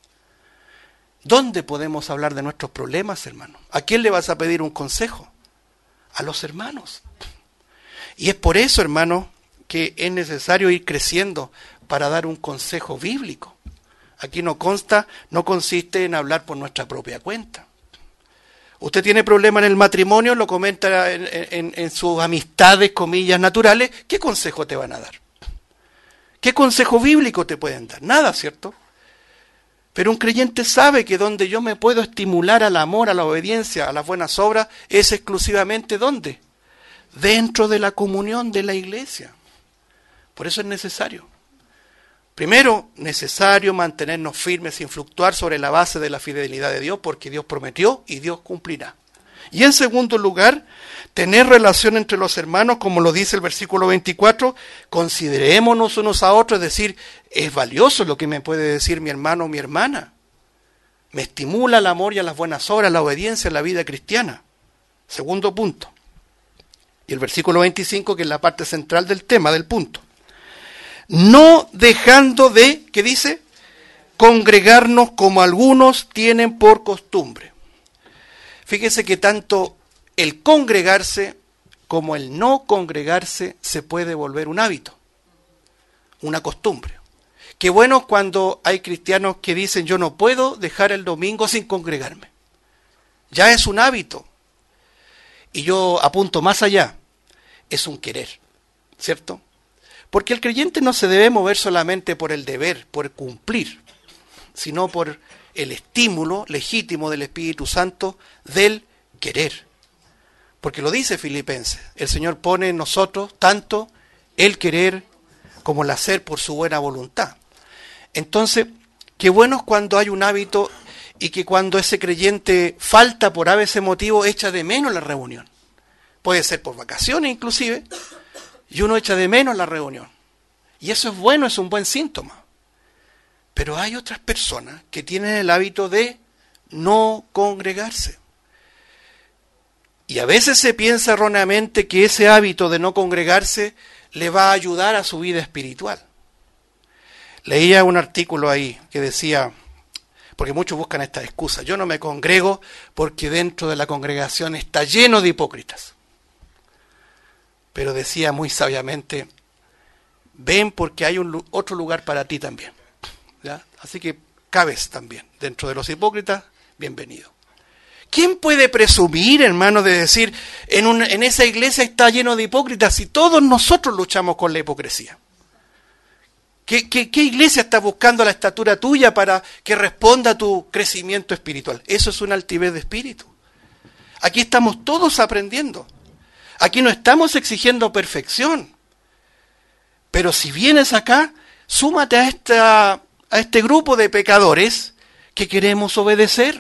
¿Dónde podemos hablar de nuestros problemas, hermano? ¿A quién le vas a pedir un consejo? A los hermanos. Y es por eso, hermano, que es necesario ir creciendo para dar un consejo bíblico. Aquí no consiste en hablar por nuestra propia cuenta. Usted tiene problema en el matrimonio, lo comenta en sus amistades, comillas, naturales. ¿Qué consejo te van a dar? ¿Qué consejo bíblico te pueden dar? Nada, ¿cierto? Pero un creyente sabe que donde yo me puedo estimular al amor, a la obediencia, a las buenas obras, es exclusivamente ¿dónde? Dentro de la comunión de la iglesia. Por eso es necesario. Primero, necesario mantenernos firmes sin fluctuar sobre la base de la fidelidad de Dios, porque Dios prometió y Dios cumplirá. Y en segundo lugar, tener relación entre los hermanos, como lo dice el versículo 24, considerémonos unos a otros, es decir, es valioso lo que me puede decir mi hermano o mi hermana. Me estimula al amor y a las buenas obras, la obediencia en la vida cristiana. Segundo punto. Y el versículo 25, que es la parte central del tema, del punto. No dejando de, ¿qué dice? Congregarnos como algunos tienen por costumbre. Fíjese que tanto el congregarse como el no congregarse se puede volver un hábito, una costumbre. Qué bueno cuando hay cristianos que dicen yo no puedo dejar el domingo sin congregarme. Ya es un hábito. Y yo apunto más allá, es un querer, ¿cierto? Porque el creyente no se debe mover solamente por el deber, por cumplir, sino por el estímulo legítimo del Espíritu Santo del querer. Porque lo dice Filipenses, el Señor pone en nosotros tanto el querer como el hacer por su buena voluntad. Entonces, qué bueno es cuando hay un hábito y que cuando ese creyente falta por ese motivo echa de menos la reunión. Puede ser por vacaciones inclusive, y uno echa de menos la reunión. Y eso es bueno, es un buen síntoma. Pero hay otras personas que tienen el hábito de no congregarse. Y a veces se piensa erróneamente que ese hábito de no congregarse le va a ayudar a su vida espiritual. Leía un artículo ahí que decía, porque muchos buscan esta excusa, yo no me congrego porque dentro de la congregación está lleno de hipócritas. Pero decía muy sabiamente, ven porque hay otro lugar para ti también. ¿Ya? Así que cabes también dentro de los hipócritas, bienvenido. ¿Quién puede presumir, hermano, de decir, en esa iglesia está lleno de hipócritas si todos nosotros luchamos con la hipocresía? ¿Qué iglesia está buscando la estatura tuya para que responda a tu crecimiento espiritual? Eso es una altivez de espíritu. Aquí estamos todos aprendiendo. Aquí no estamos exigiendo perfección. Pero si vienes acá, súmate a este grupo de pecadores que queremos obedecer.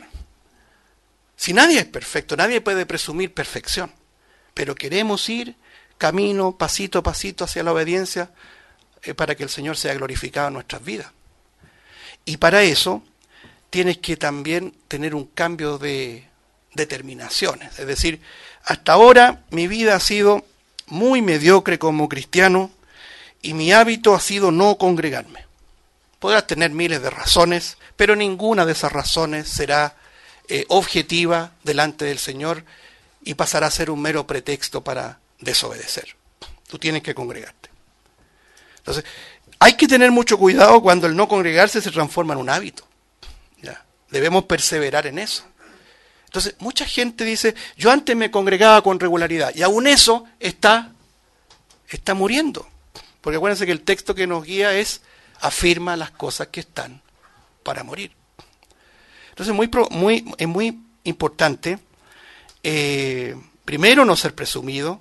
Si nadie es perfecto, nadie puede presumir perfección. Pero queremos ir camino, pasito a pasito hacia la obediencia para que el Señor sea glorificado en nuestras vidas. Y para eso tienes que también tener un cambio de determinaciones. Es decir, hasta ahora mi vida ha sido muy mediocre como cristiano y mi hábito ha sido no congregarme. Podrás tener miles de razones, pero ninguna de esas razones será objetiva delante del Señor y pasará a ser un mero pretexto para desobedecer. Tú tienes que congregarte. Entonces, hay que tener mucho cuidado cuando el no congregarse se transforma en un hábito. ¿Ya? Debemos perseverar en eso. Entonces, mucha gente dice, yo antes me congregaba con regularidad, y aún eso está muriendo. Porque acuérdense que el texto que nos guía afirma las cosas que están para morir. Entonces, es muy importante, primero, no ser presumido,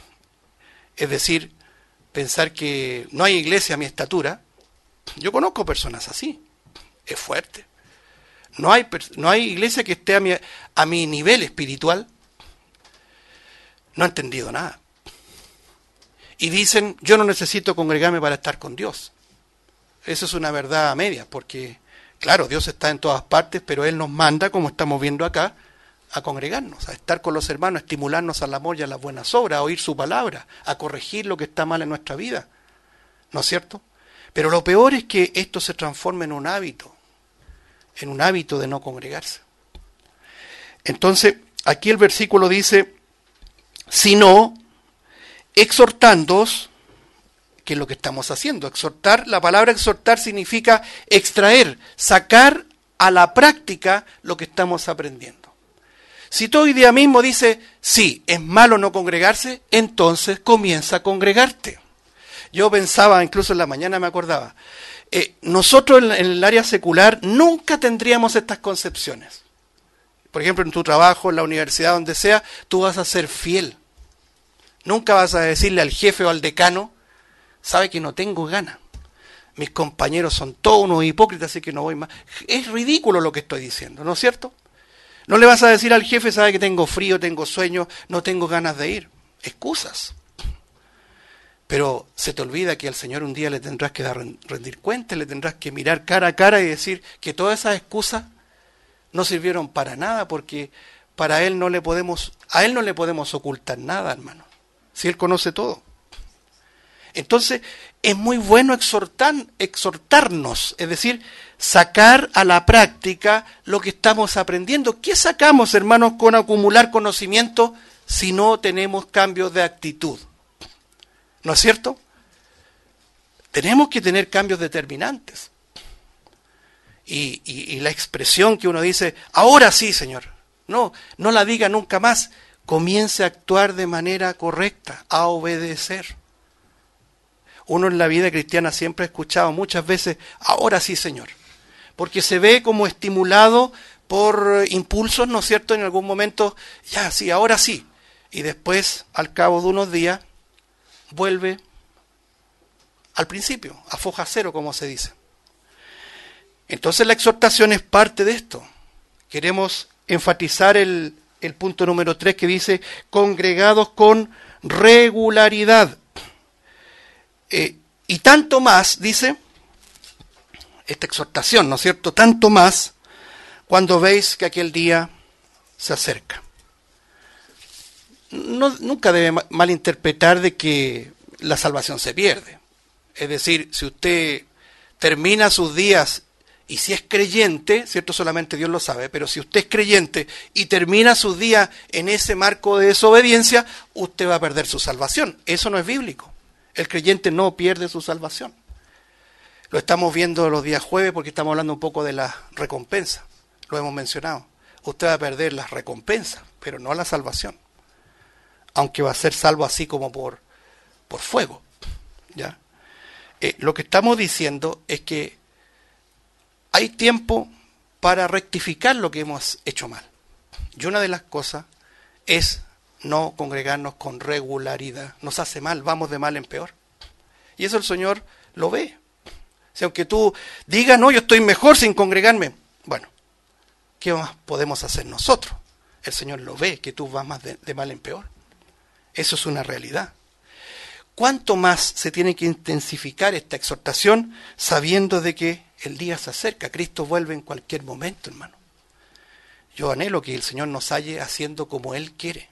es decir, pensar que no hay iglesia a mi estatura. Yo conozco personas así, es fuerte. No hay iglesia que esté a mi nivel espiritual. No ha entendido nada. Y dicen, yo no necesito congregarme para estar con Dios. Eso es una verdad a medias, porque Claro, Dios está en todas partes, pero Él nos manda, como estamos viendo acá, a congregarnos, a estar con los hermanos, a estimularnos al amor y a las buenas obras, a oír su palabra, a corregir lo que está mal en nuestra vida. ¿No es cierto? Pero lo peor es que esto se transforma en un hábito de no congregarse. Entonces, aquí el versículo dice, sino exhortándoos, que es lo que estamos haciendo. Exhortar, la palabra exhortar significa extraer, sacar a la práctica lo que estamos aprendiendo. Si tú hoy día mismo dices, sí, es malo no congregarse, entonces comienza a congregarte. Yo pensaba, incluso en la mañana me acordaba, nosotros en el área secular nunca tendríamos estas concepciones. Por ejemplo, en tu trabajo, en la universidad, donde sea, tú vas a ser fiel. Nunca vas a decirle al jefe o al decano, sabe que no tengo ganas. Mis compañeros son todos unos hipócritas, así que no voy más. Es ridículo lo que estoy diciendo, ¿no es cierto? No le vas a decir al jefe, sabe que tengo frío, tengo sueño, no tengo ganas de ir. Excusas. Pero se te olvida que al Señor un día le tendrás que rendir cuentas, le tendrás que mirar cara a cara y decir que todas esas excusas no sirvieron para nada, porque a Él no le podemos ocultar nada, hermano. Si Él conoce todo. Entonces, es muy bueno exhortarnos, es decir, sacar a la práctica lo que estamos aprendiendo. ¿Qué sacamos, hermanos, con acumular conocimiento si no tenemos cambios de actitud? ¿No es cierto? Tenemos que tener cambios determinantes. Y la expresión que uno dice, ahora sí, Señor, no la diga nunca más. Comience a actuar de manera correcta, a obedecer. Uno en la vida cristiana siempre ha escuchado muchas veces, ahora sí, Señor, porque se ve como estimulado por impulsos, ¿no es cierto? En algún momento, ya, sí, ahora sí. Y después, al cabo de unos días, vuelve al principio, a foja cero, como se dice. Entonces la exhortación es parte de esto. Queremos enfatizar el punto número 3 que dice, congregados con regularidad. Y tanto más, dice, esta exhortación, ¿no es cierto? Tanto más cuando veis que aquel día se acerca. Nunca debe malinterpretar de que la salvación se pierde. Es decir, si usted termina sus días, y si es creyente, ¿cierto? Solamente Dios lo sabe, pero si usted es creyente y termina sus días en ese marco de desobediencia, usted va a perder su salvación. Eso no es bíblico. El creyente no pierde su salvación. Lo estamos viendo los días jueves porque estamos hablando un poco de la recompensa. Lo hemos mencionado. Usted va a perder las recompensas, pero no la salvación. Aunque va a ser salvo así como por fuego. ¿Ya? Lo que estamos diciendo es que hay tiempo para rectificar lo que hemos hecho mal. Y una de las cosas es no congregarnos con regularidad. Nos hace mal, vamos de mal en peor. Y eso el Señor lo ve. O sea, aunque tú digas, no, yo estoy mejor sin congregarme. Bueno, ¿qué más podemos hacer nosotros? El Señor lo ve, que tú vas más de mal en peor. Eso es una realidad. ¿Cuánto más se tiene que intensificar esta exhortación sabiendo de que el día se acerca? Cristo vuelve en cualquier momento, hermano. Yo anhelo que el Señor nos halle haciendo como Él quiere.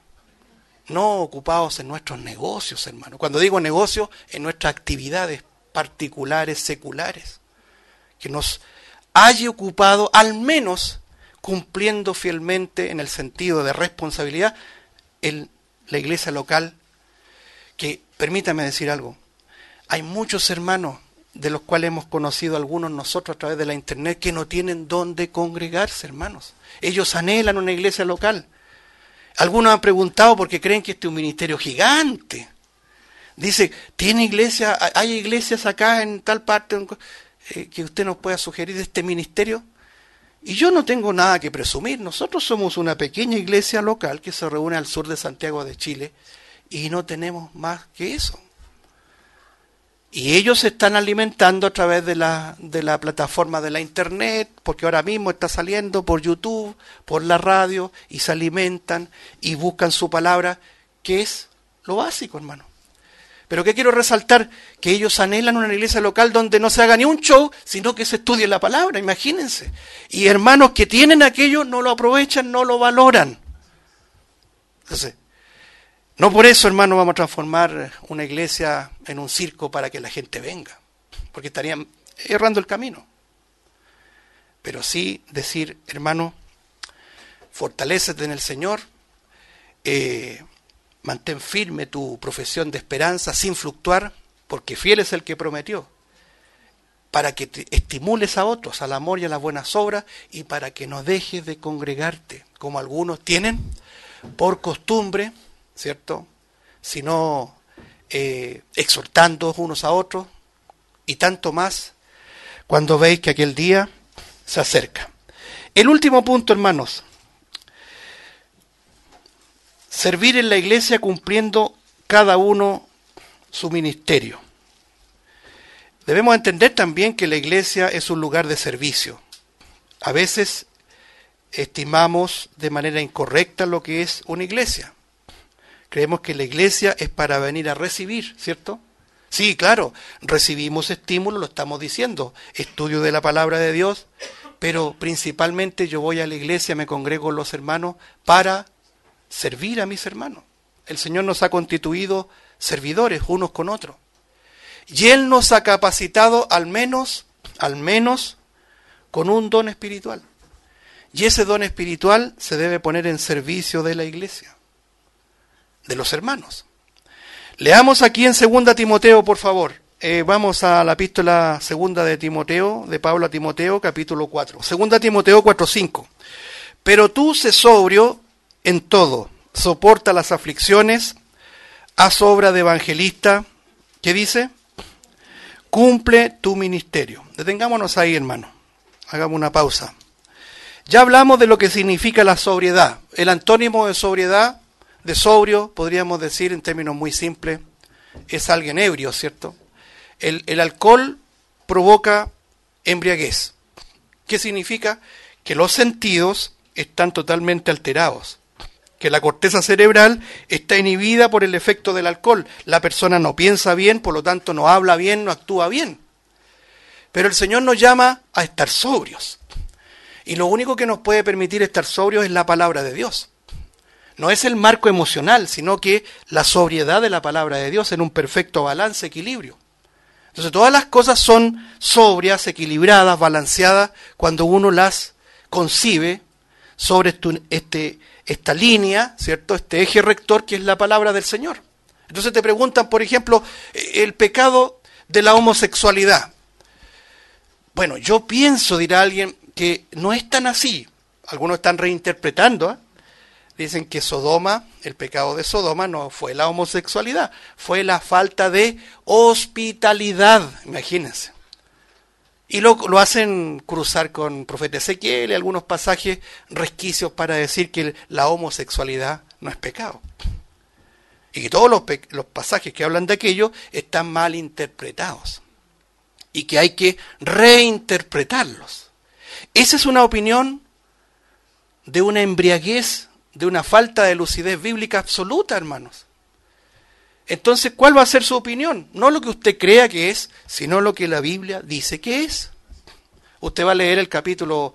No ocupados en nuestros negocios, hermano. Cuando digo negocios, en nuestras actividades particulares, seculares. Que nos haya ocupado, al menos cumpliendo fielmente en el sentido de responsabilidad, en la iglesia local. Que, permítame decir algo, hay muchos hermanos de los cuales hemos conocido algunos nosotros a través de la internet que no tienen dónde congregarse, hermanos. Ellos anhelan una iglesia local. Algunos han preguntado porque creen que este es un ministerio gigante. Dice, ¿tiene iglesia? ¿Hay iglesias acá en tal parte que usted nos pueda sugerir de este ministerio? Y yo no tengo nada que presumir. Nosotros somos una pequeña iglesia local que se reúne al sur de Santiago de Chile y no tenemos más que eso. Y ellos se están alimentando a través de la plataforma de la internet, porque ahora mismo está saliendo por YouTube, por la radio, y se alimentan y buscan su palabra, que es lo básico, hermano. Pero ¿qué quiero resaltar? Que ellos anhelan una iglesia local donde no se haga ni un show, sino que se estudie la palabra, imagínense. Y hermanos que tienen aquello no lo aprovechan, no lo valoran. Entonces, no por eso, hermanos, vamos a transformar una iglesia en un circo para que la gente venga, porque estarían errando el camino. Pero sí decir, hermano, fortalécete en el Señor, mantén firme tu profesión de esperanza sin fluctuar, porque fiel es el que prometió, para que te estimules a otros al amor y a las buenas obras, y para que no dejes de congregarte, como algunos tienen por costumbre, ¿cierto? Sino exhortando unos a otros, y tanto más cuando veis que aquel día se acerca. El último punto, hermanos: servir en la iglesia cumpliendo cada uno su ministerio. Debemos entender también que la iglesia es un lugar de servicio. A veces estimamos de manera incorrecta lo que es una iglesia. Creemos que la iglesia es para venir a recibir, ¿cierto? Sí, claro, recibimos estímulo, lo estamos diciendo, estudio de la palabra de Dios, pero principalmente yo voy a la iglesia, me congrego con los hermanos para servir a mis hermanos. El Señor nos ha constituido servidores unos con otros. Y Él nos ha capacitado al menos con un don espiritual. Y ese don espiritual se debe poner en servicio de la iglesia, de los hermanos. Leamos aquí en 2 Timoteo, por favor. Vamos a la epístola segunda de Timoteo, de Pablo a Timoteo, capítulo 4. 2 Timoteo 4:5. Pero tú sé sobrio en todo, soporta las aflicciones, haz obra de evangelista. ¿Qué dice? Cumple tu ministerio. Detengámonos ahí, hermano. Hagamos una pausa. Ya hablamos de lo que significa la sobriedad. El antónimo de sobriedad, de sobrio, podríamos decir en términos muy simples, es alguien ebrio, ¿cierto? El alcohol provoca embriaguez. ¿Qué significa? Que los sentidos están totalmente alterados, que la corteza cerebral está inhibida por el efecto del alcohol. La persona no piensa bien, por lo tanto no habla bien, no actúa bien. Pero el Señor nos llama a estar sobrios. Y lo único que nos puede permitir estar sobrios es la palabra de Dios. No es el marco emocional, sino que la sobriedad de la palabra de Dios en un perfecto balance, equilibrio. Entonces todas las cosas son sobrias, equilibradas, balanceadas, cuando uno las concibe sobre esta línea, ¿cierto? Este eje rector que es la palabra del Señor. Entonces te preguntan, por ejemplo, el pecado de la homosexualidad. Bueno, yo pienso, dirá alguien, que no es tan así. Algunos están reinterpretando, ¿eh? Dicen que Sodoma, el pecado de Sodoma no fue la homosexualidad, fue la falta de hospitalidad, imagínense. Y lo hacen cruzar con profeta Ezequiel y algunos pasajes resquicios para decir que la homosexualidad no es pecado. Y que todos los pasajes que hablan de aquello están mal interpretados. Y que hay que reinterpretarlos. Esa es una opinión de una embriaguez, de una falta de lucidez bíblica absoluta, hermanos. Entonces, ¿cuál va a ser su opinión? No lo que usted crea que es, sino lo que la Biblia dice que es. Usted va a leer el capítulo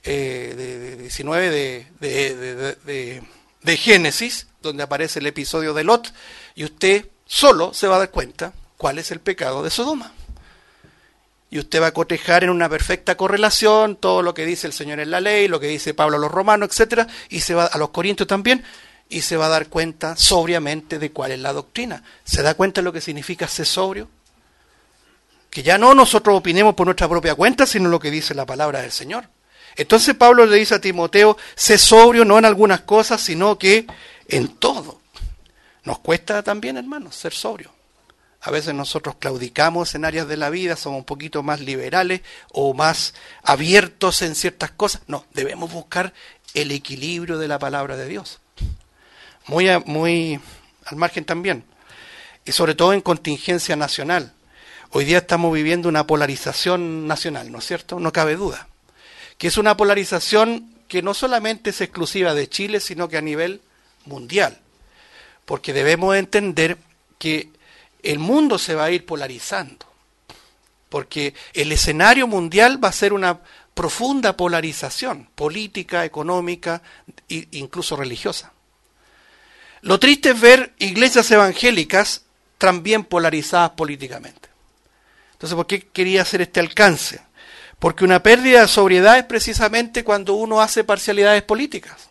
19 de Génesis, donde aparece el episodio de Lot, y usted solo se va a dar cuenta cuál es el pecado de Sodoma. Y usted va a cotejar en una perfecta correlación todo lo que dice el Señor en la ley, lo que dice Pablo a los romanos, etcétera, y se va a los corintios también, y se va a dar cuenta sobriamente de cuál es la doctrina. ¿Se da cuenta de lo que significa ser sobrio? Que ya no nosotros opinemos por nuestra propia cuenta, sino lo que dice la palabra del Señor. Entonces Pablo le dice a Timoteo, sé sobrio no en algunas cosas, sino que en todo. Nos cuesta también, hermanos, ser sobrio. A veces nosotros claudicamos en áreas de la vida, somos un poquito más liberales o más abiertos en ciertas cosas. No, debemos buscar el equilibrio de la palabra de Dios. Muy al margen también. Y sobre todo en contingencia nacional. Hoy día estamos viviendo una polarización nacional, ¿no es cierto? No cabe duda. Que es una polarización que no solamente es exclusiva de Chile, sino que a nivel mundial. Porque debemos entender que el mundo se va a ir polarizando, porque el escenario mundial va a ser una profunda polarización política, económica e incluso religiosa. Lo triste es ver iglesias evangélicas también polarizadas políticamente. Entonces, ¿por qué quería hacer este alcance? Porque una pérdida de sobriedad es precisamente cuando uno hace parcialidades políticas.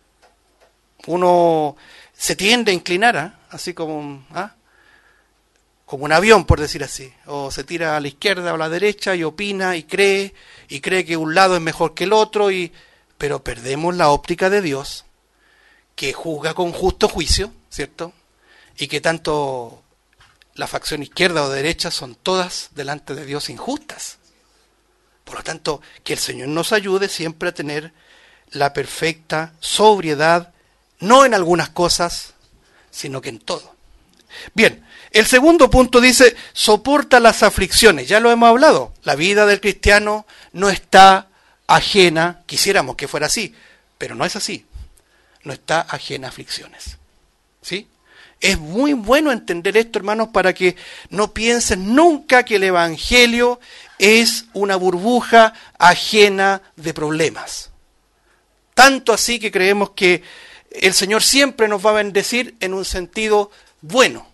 Uno se tiende a inclinar, así como como un avión, por decir así. O se tira a la izquierda o a la derecha y opina y cree que un lado es mejor que el otro, pero perdemos la óptica de Dios, que juzga con justo juicio, ¿cierto? Y que tanto la facción izquierda o derecha son todas delante de Dios injustas. Por lo tanto, que el Señor nos ayude siempre a tener la perfecta sobriedad, no en algunas cosas, sino que en todo. Bien, el segundo punto dice, soporta las aflicciones. Ya lo hemos hablado, la vida del cristiano no está ajena, quisiéramos que fuera así, pero no es así. No está ajena a aflicciones. ¿Sí? Es muy bueno entender esto, hermanos, para que no piensen nunca que el Evangelio es una burbuja ajena de problemas. Tanto así que creemos que el Señor siempre nos va a bendecir en un sentido bueno.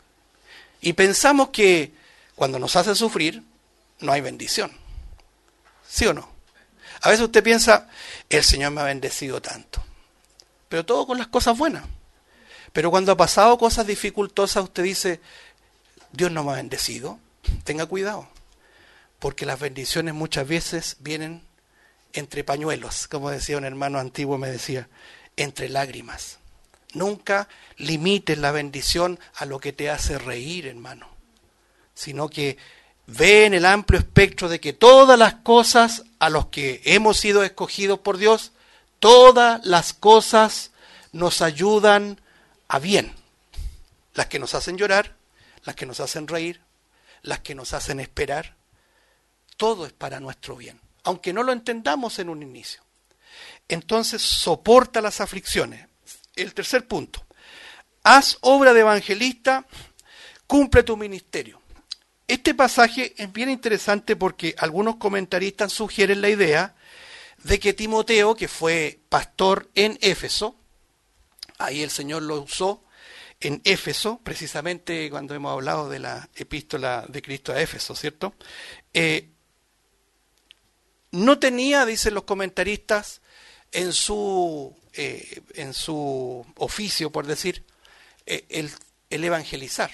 Y pensamos que cuando nos hace sufrir, no hay bendición. ¿Sí o no? A veces usted piensa, el Señor me ha bendecido tanto. Pero todo con las cosas buenas. Pero cuando ha pasado cosas dificultosas, usted dice, Dios no me ha bendecido. Tenga cuidado. Porque las bendiciones muchas veces vienen entre pañuelos, como decía un hermano antiguo, me decía, entre lágrimas. Nunca limites la bendición a lo que te hace reír, hermano, sino que ve en el amplio espectro de que todas las cosas a los que hemos sido escogidos por Dios, todas las cosas nos ayudan a bien. Las que nos hacen llorar, las que nos hacen reír, las que nos hacen esperar, todo es para nuestro bien, aunque no lo entendamos en un inicio. Entonces, soporta las aflicciones. El tercer punto, haz obra de evangelista, cumple tu ministerio. Este pasaje es bien interesante porque algunos comentaristas sugieren la idea de que Timoteo, que fue pastor en Éfeso, ahí el Señor lo usó en Éfeso, precisamente cuando hemos hablado de la epístola de Cristo a Éfeso, ¿cierto? No tenía, dicen los comentaristas, en su oficio, por decir, el evangelizar.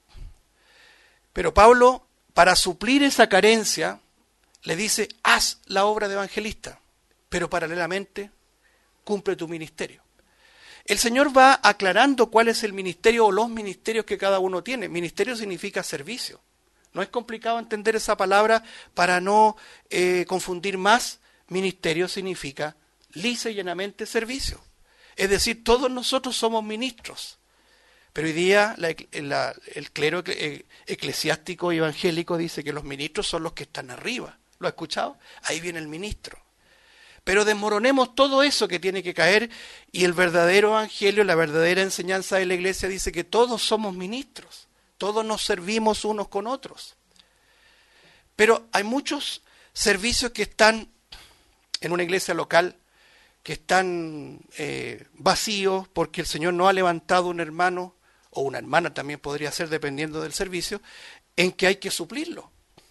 Pero Pablo, para suplir esa carencia, le dice, haz la obra de evangelista, pero paralelamente cumple tu ministerio. El Señor va aclarando cuál es el ministerio o los ministerios que cada uno tiene. Ministerio significa servicio. No es complicado entender esa palabra para no confundir más. Ministerio significa lisa y llanamente servicio. Es decir, todos nosotros somos ministros. Pero hoy día el clero eclesiástico evangélico dice que los ministros son los que están arriba. ¿Lo ha escuchado? Ahí viene el ministro. Pero desmoronemos todo eso que tiene que caer y el verdadero evangelio, la verdadera enseñanza de la iglesia dice que todos somos ministros. Todos nos servimos unos con otros. Pero hay muchos servicios que están en una iglesia local, que están vacíos porque el Señor no ha levantado un hermano, o una hermana también podría ser, dependiendo del servicio, en que hay que suplirlo.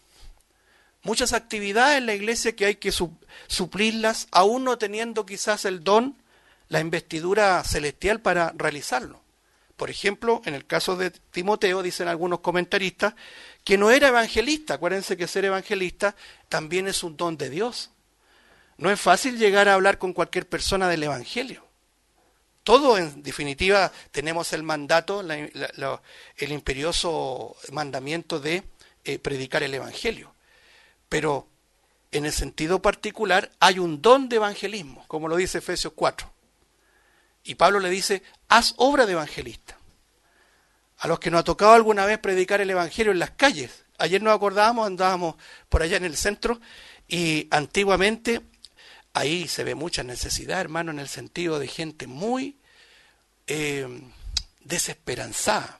Muchas actividades en la iglesia que hay que suplirlas, aún no teniendo quizás el don, la investidura celestial para realizarlo. Por ejemplo, en el caso de Timoteo, dicen algunos comentaristas, que no era evangelista. Acuérdense que ser evangelista también es un don de Dios. No es fácil llegar a hablar con cualquier persona del evangelio. Todo, en definitiva, tenemos el mandato, el imperioso mandamiento de predicar el evangelio. Pero en el sentido particular hay un don de evangelismo, como lo dice Efesios 4. Y Pablo le dice, haz obra de evangelista. A los que nos ha tocado alguna vez predicar el evangelio en las calles. Ayer nos acordábamos, andábamos por allá en el centro y antiguamente ahí se ve mucha necesidad, hermano, en el sentido de gente muy desesperanzada.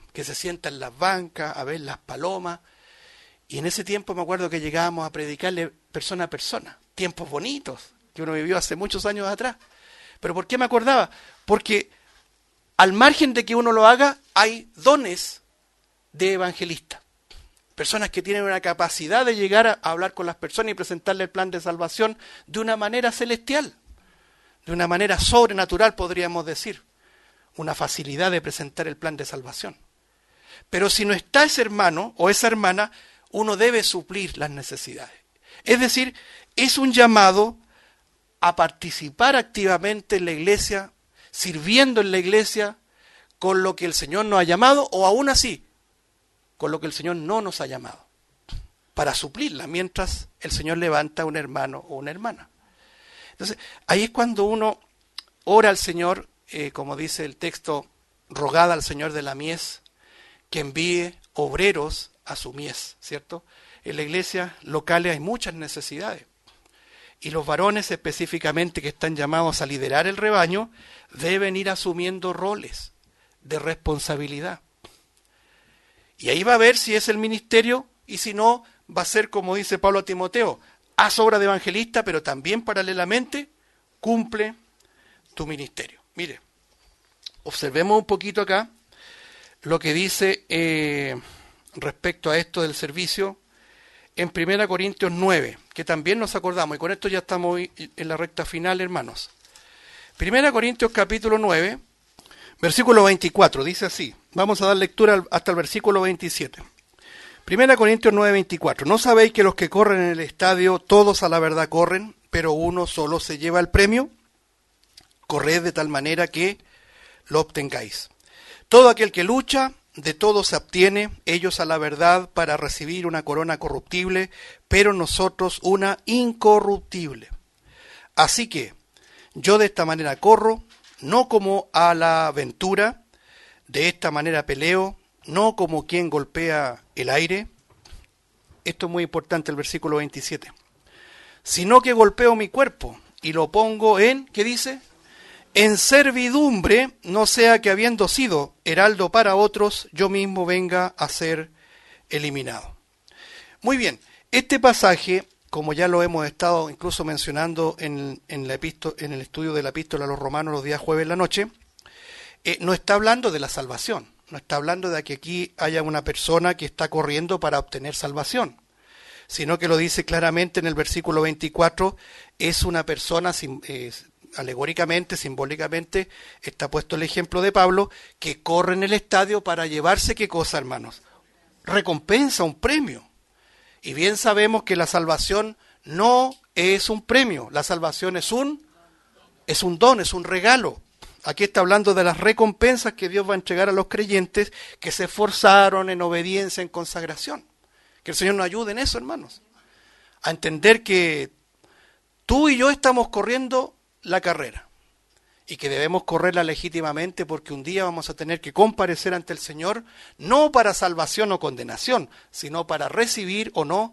que se sienta en las bancas a ver las palomas. Y en ese tiempo me acuerdo que llegábamos a predicarle persona a persona. Tiempos bonitos que uno vivió hace muchos años atrás. ¿Pero por qué me acordaba? Porque al margen de que uno lo haga, hay dones de evangelista. Personas que tienen una capacidad de llegar a hablar con las personas y presentarle el plan de salvación de una manera celestial, de una manera sobrenatural, podríamos decir. Una facilidad de presentar el plan de salvación. Pero si no está ese hermano o esa hermana, uno debe suplir las necesidades. Es decir, es un llamado a participar activamente en la iglesia, sirviendo en la iglesia con lo que el Señor nos ha llamado, o aún así, con lo que el Señor no nos ha llamado, para suplirla mientras el Señor levanta a un hermano o una hermana. Entonces, ahí es cuando uno ora al Señor, como dice el texto, rogad al Señor de la mies que envíe obreros a su mies, ¿cierto? En la iglesia locales hay muchas necesidades. Y los varones específicamente que están llamados a liderar el rebaño deben ir asumiendo roles de responsabilidad. Y ahí va a ver si es el ministerio y si no, va a ser como dice Pablo a Timoteo, haz obra de evangelista, pero también paralelamente cumple tu ministerio. Mire, observemos un poquito acá lo que dice respecto a esto del servicio en 1 Corintios 9, que también nos acordamos, y con esto ya estamos en la recta final, hermanos. 1 Corintios capítulo 9, versículo 24, dice así. Vamos a dar lectura hasta el versículo 27. 1 Corintios 9, 24. ¿No sabéis que los que corren en el estadio, todos a la verdad corren, pero uno solo se lleva el premio? Corred de tal manera que lo obtengáis. Todo aquel que lucha, de todo se abstiene, ellos a la verdad para recibir una corona corruptible, pero nosotros una incorruptible. Así que yo de esta manera corro, no como a la aventura, de esta manera peleo, no como quien golpea el aire. Esto es muy importante, el versículo 27. Sino que golpeo mi cuerpo y lo pongo en, ¿qué dice? En servidumbre, no sea que habiendo sido heraldo para otros, yo mismo venga a ser eliminado. Muy bien, este pasaje, como ya lo hemos estado incluso mencionando en el estudio de la epístola a los romanos los días jueves en la noche, no está hablando de la salvación, no está hablando de que aquí haya una persona que está corriendo para obtener salvación, sino que lo dice claramente en el versículo 24, es una persona alegóricamente, simbólicamente, está puesto el ejemplo de Pablo, que corre en el estadio para llevarse, ¿qué cosa, hermanos? Recompensa, un premio. Y bien sabemos que la salvación no es un premio, la salvación es un don, es un regalo. Aquí está hablando de las recompensas que Dios va a entregar a los creyentes que se esforzaron en obediencia, en consagración. Que el Señor nos ayude en eso, hermanos. A entender que tú y yo estamos corriendo la carrera y que debemos correrla legítimamente porque un día vamos a tener que comparecer ante el Señor no para salvación o condenación, sino para recibir o no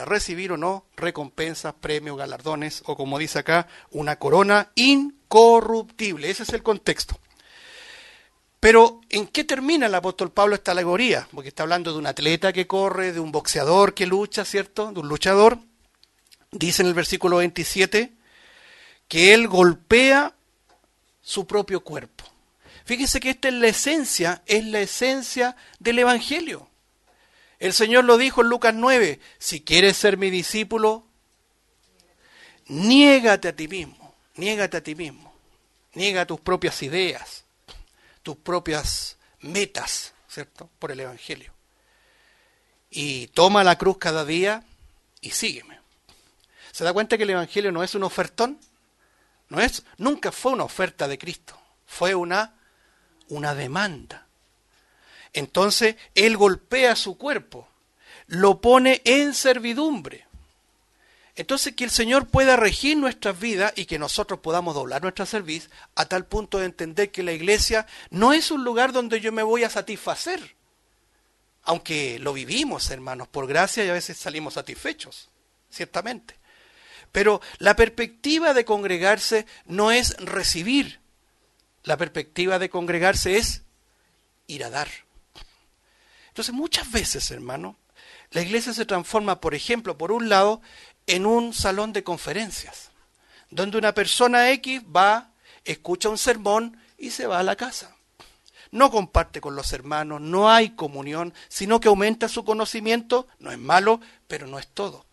recompensas, premios, galardones o como dice acá, una corona incorruptible. Ese es el contexto. Pero ¿en qué termina el apóstol Pablo esta alegoría? Porque está hablando de un atleta que corre, de un boxeador que lucha, ¿cierto? De un luchador. Dice en el versículo 27 que él golpea su propio cuerpo. Fíjese que esta es la esencia del Evangelio. El Señor lo dijo en Lucas 9, si quieres ser mi discípulo, niégate a ti mismo, niega tus propias ideas, tus propias metas, ¿cierto? Por el Evangelio. Y toma la cruz cada día y sígueme. ¿Se da cuenta que el Evangelio no es un ofertón? Nunca fue una oferta de Cristo, fue una demanda. Entonces, Él golpea su cuerpo, lo pone en servidumbre. Entonces, que el Señor pueda regir nuestras vidas y que nosotros podamos doblar nuestra cerviz a tal punto de entender que la iglesia no es un lugar donde yo me voy a satisfacer. Aunque lo vivimos, hermanos, por gracia y a veces salimos satisfechos, ciertamente. Pero la perspectiva de congregarse no es recibir. La perspectiva de congregarse es ir a dar. Entonces muchas veces, hermano, la iglesia se transforma, por ejemplo, por un lado, en un salón de conferencias, donde una persona X va, escucha un sermón y se va a la casa. No comparte con los hermanos, no hay comunión, sino que aumenta su conocimiento. No es malo, pero no es todo.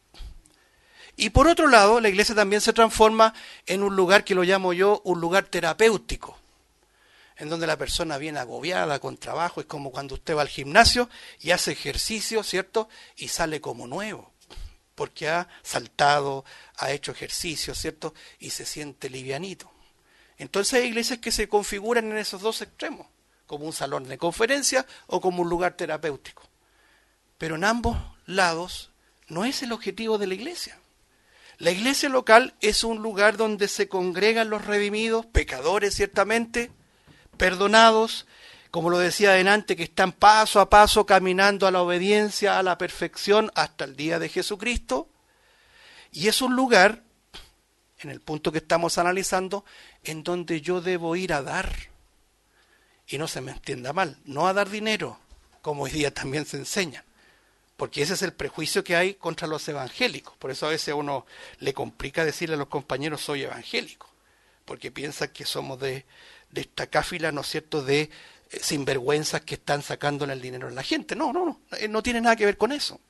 Y por otro lado, la iglesia también se transforma en un lugar que lo llamo yo un lugar terapéutico, en donde la persona viene agobiada con trabajo. Es como cuando usted va al gimnasio y hace ejercicio, ¿cierto? Y sale como nuevo, porque ha saltado, ha hecho ejercicio, ¿cierto? Y se siente livianito. Entonces hay iglesias que se configuran en esos dos extremos, como un salón de conferencia o como un lugar terapéutico. Pero en ambos lados no es el objetivo de la iglesia. La iglesia local es un lugar donde se congregan los redimidos, pecadores ciertamente, perdonados, como lo decía adelante, que están paso a paso caminando a la obediencia, a la perfección, hasta el día de Jesucristo. Y es un lugar, en el punto que estamos analizando, en donde yo debo ir a dar. Y no se me entienda mal, no a dar dinero, como hoy día también se enseña. Porque ese es el prejuicio que hay contra los evangélicos. Por eso a veces a uno le complica decirle a los compañeros soy evangélico. Porque piensan que somos de esta cáfila, ¿no es cierto?, de sinvergüenzas que están sacándole el dinero a la gente. No tiene nada que ver con eso.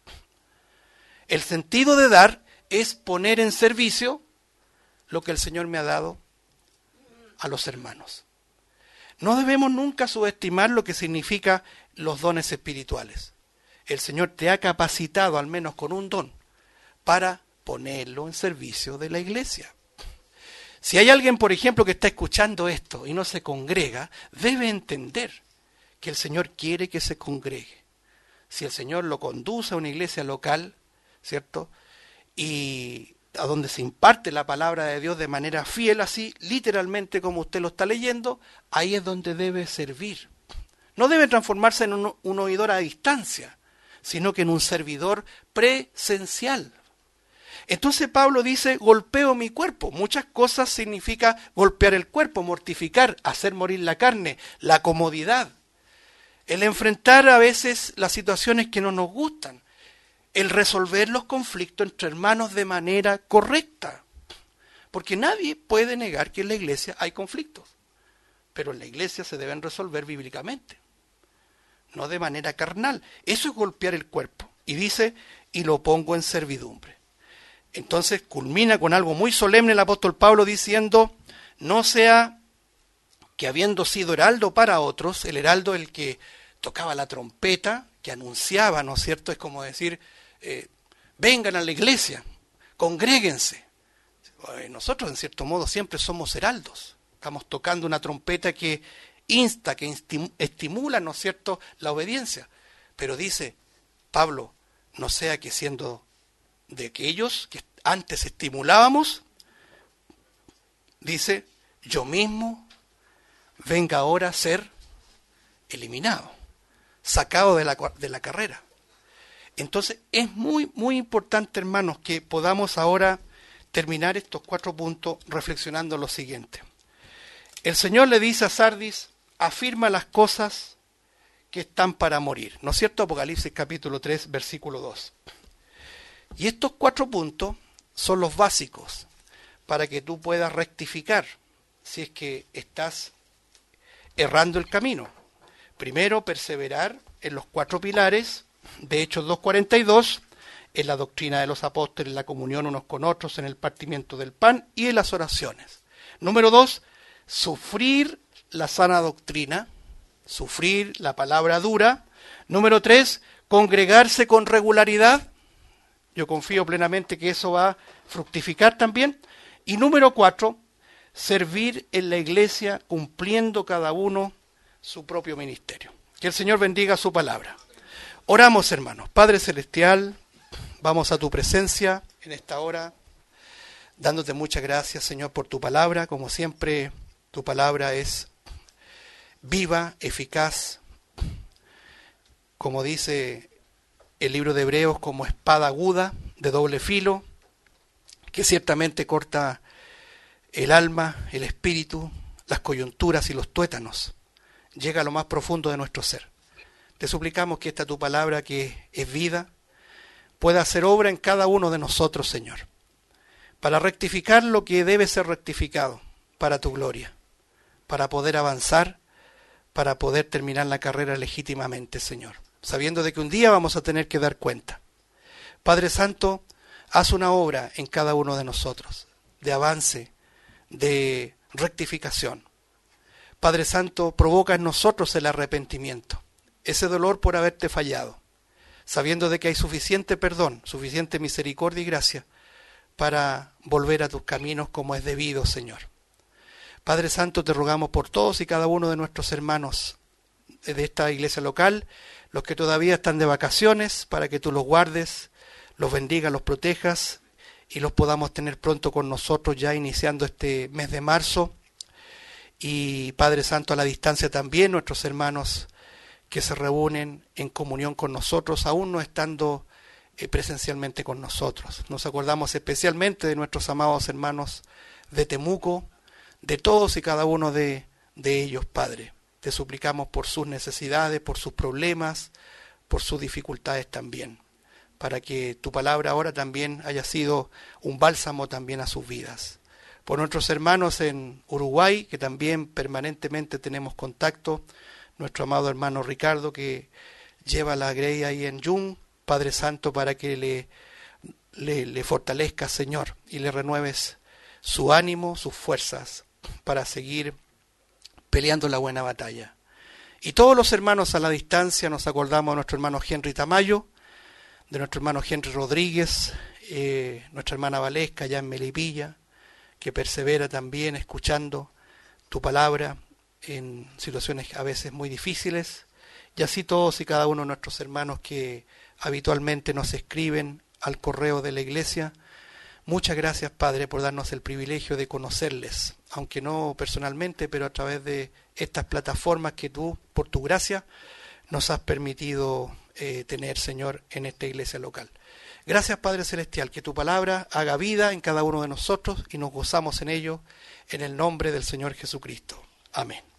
El sentido de dar es poner en servicio lo que el Señor me ha dado a los hermanos. No debemos nunca subestimar lo que significa los dones espirituales. El Señor te ha capacitado, al menos con un don, para ponerlo en servicio de la iglesia. Si hay alguien, por ejemplo, que está escuchando esto y no se congrega, debe entender que el Señor quiere que se congregue. Si el Señor lo conduce a una iglesia local, ¿cierto?, y a donde se imparte la palabra de Dios de manera fiel, así, literalmente como usted lo está leyendo, ahí es donde debe servir. No debe transformarse en un oidor a distancia, sino que en un servidor presencial. Entonces Pablo dice, golpeo mi cuerpo. Muchas cosas significa golpear el cuerpo, mortificar, hacer morir la carne, la comodidad, el enfrentar a veces las situaciones que no nos gustan, el resolver los conflictos entre hermanos de manera correcta. Porque nadie puede negar que en la iglesia hay conflictos, pero en la iglesia se deben resolver bíblicamente, no de manera carnal. Eso es golpear el cuerpo. Y dice, y lo pongo en servidumbre. Entonces culmina con algo muy solemne el apóstol Pablo diciendo, no sea que habiendo sido heraldo para otros, el heraldo el que tocaba la trompeta, que anunciaba, ¿no es cierto? Es como decir, vengan a la iglesia, congréguense. Nosotros en cierto modo siempre somos heraldos. Estamos tocando una trompeta que insta, que estimula, ¿no es cierto?, la obediencia. Pero dice Pablo, no sea que siendo de aquellos que antes estimulábamos, dice, yo mismo venga ahora a ser eliminado, sacado de la carrera. Entonces es muy, muy importante, hermanos, que podamos ahora terminar estos 4 puntos reflexionando lo siguiente. El Señor le dice a Sardis, afirma las cosas que están para morir. ¿No es cierto? Apocalipsis capítulo 3, versículo 2. Y estos 4 puntos son los básicos para que tú puedas rectificar si es que estás errando el camino. Primero, perseverar en los 4 pilares de Hechos 2:42, en la doctrina de los apóstoles, en la comunión unos con otros, en el partimiento del pan y en las oraciones. Número 2, sufrir la sana doctrina, sufrir la palabra dura. Número 3, congregarse con regularidad. Yo confío plenamente que eso va a fructificar también. Y número 4, servir en la iglesia cumpliendo cada uno su propio ministerio. Que el Señor bendiga su palabra. Oramos, hermanos. Padre Celestial, vamos a tu presencia en esta hora, dándote muchas gracias, Señor, por tu palabra. Como siempre, tu palabra es viva, eficaz, como dice el libro de Hebreos, como espada aguda, de doble filo, que ciertamente corta el alma, el espíritu, las coyunturas y los tuétanos. Llega a lo más profundo de nuestro ser. Te suplicamos que esta tu palabra, que es vida, pueda hacer obra en cada uno de nosotros, Señor, para rectificar lo que debe ser rectificado para tu gloria, para poder avanzar, para poder terminar la carrera legítimamente, Señor, sabiendo de que un día vamos a tener que dar cuenta. Padre Santo, haz una obra en cada uno de nosotros, de avance, de rectificación. Padre Santo, provoca en nosotros el arrepentimiento, ese dolor por haberte fallado, sabiendo de que hay suficiente perdón, suficiente misericordia y gracia para volver a tus caminos como es debido, Señor. Padre Santo, te rogamos por todos y cada uno de nuestros hermanos de esta iglesia local, los que todavía están de vacaciones, para que tú los guardes, los bendigas, los protejas y los podamos tener pronto con nosotros ya iniciando este mes de marzo. Y Padre Santo, a la distancia también nuestros hermanos que se reúnen en comunión con nosotros, aún no estando presencialmente con nosotros. Nos acordamos especialmente de nuestros amados hermanos de Temuco, de todos y cada uno de ellos, Padre. Te suplicamos por sus necesidades, por sus problemas, por sus dificultades también, para que tu palabra ahora también haya sido un bálsamo también a sus vidas. Por nuestros hermanos en Uruguay, que también permanentemente tenemos contacto, nuestro amado hermano Ricardo, que lleva la grey ahí en Yung, Padre Santo, para que le fortalezcas, Señor, y le renueves su ánimo, sus fuerzas, para seguir peleando la buena batalla. Y todos los hermanos a la distancia, nos acordamos de nuestro hermano Henry Tamayo, de nuestro hermano Henry Rodríguez, nuestra hermana Valesca allá en Melipilla, que persevera también escuchando tu palabra en situaciones a veces muy difíciles, y así todos y cada uno de nuestros hermanos que habitualmente nos escriben al correo de la iglesia. Muchas gracias, Padre, por darnos el privilegio de conocerles, aunque no personalmente, pero a través de estas plataformas que tú, por tu gracia, nos has permitido tener, Señor, en esta iglesia local. Gracias, Padre Celestial, que tu palabra haga vida en cada uno de nosotros y nos gozamos en ello, en el nombre del Señor Jesucristo. Amén.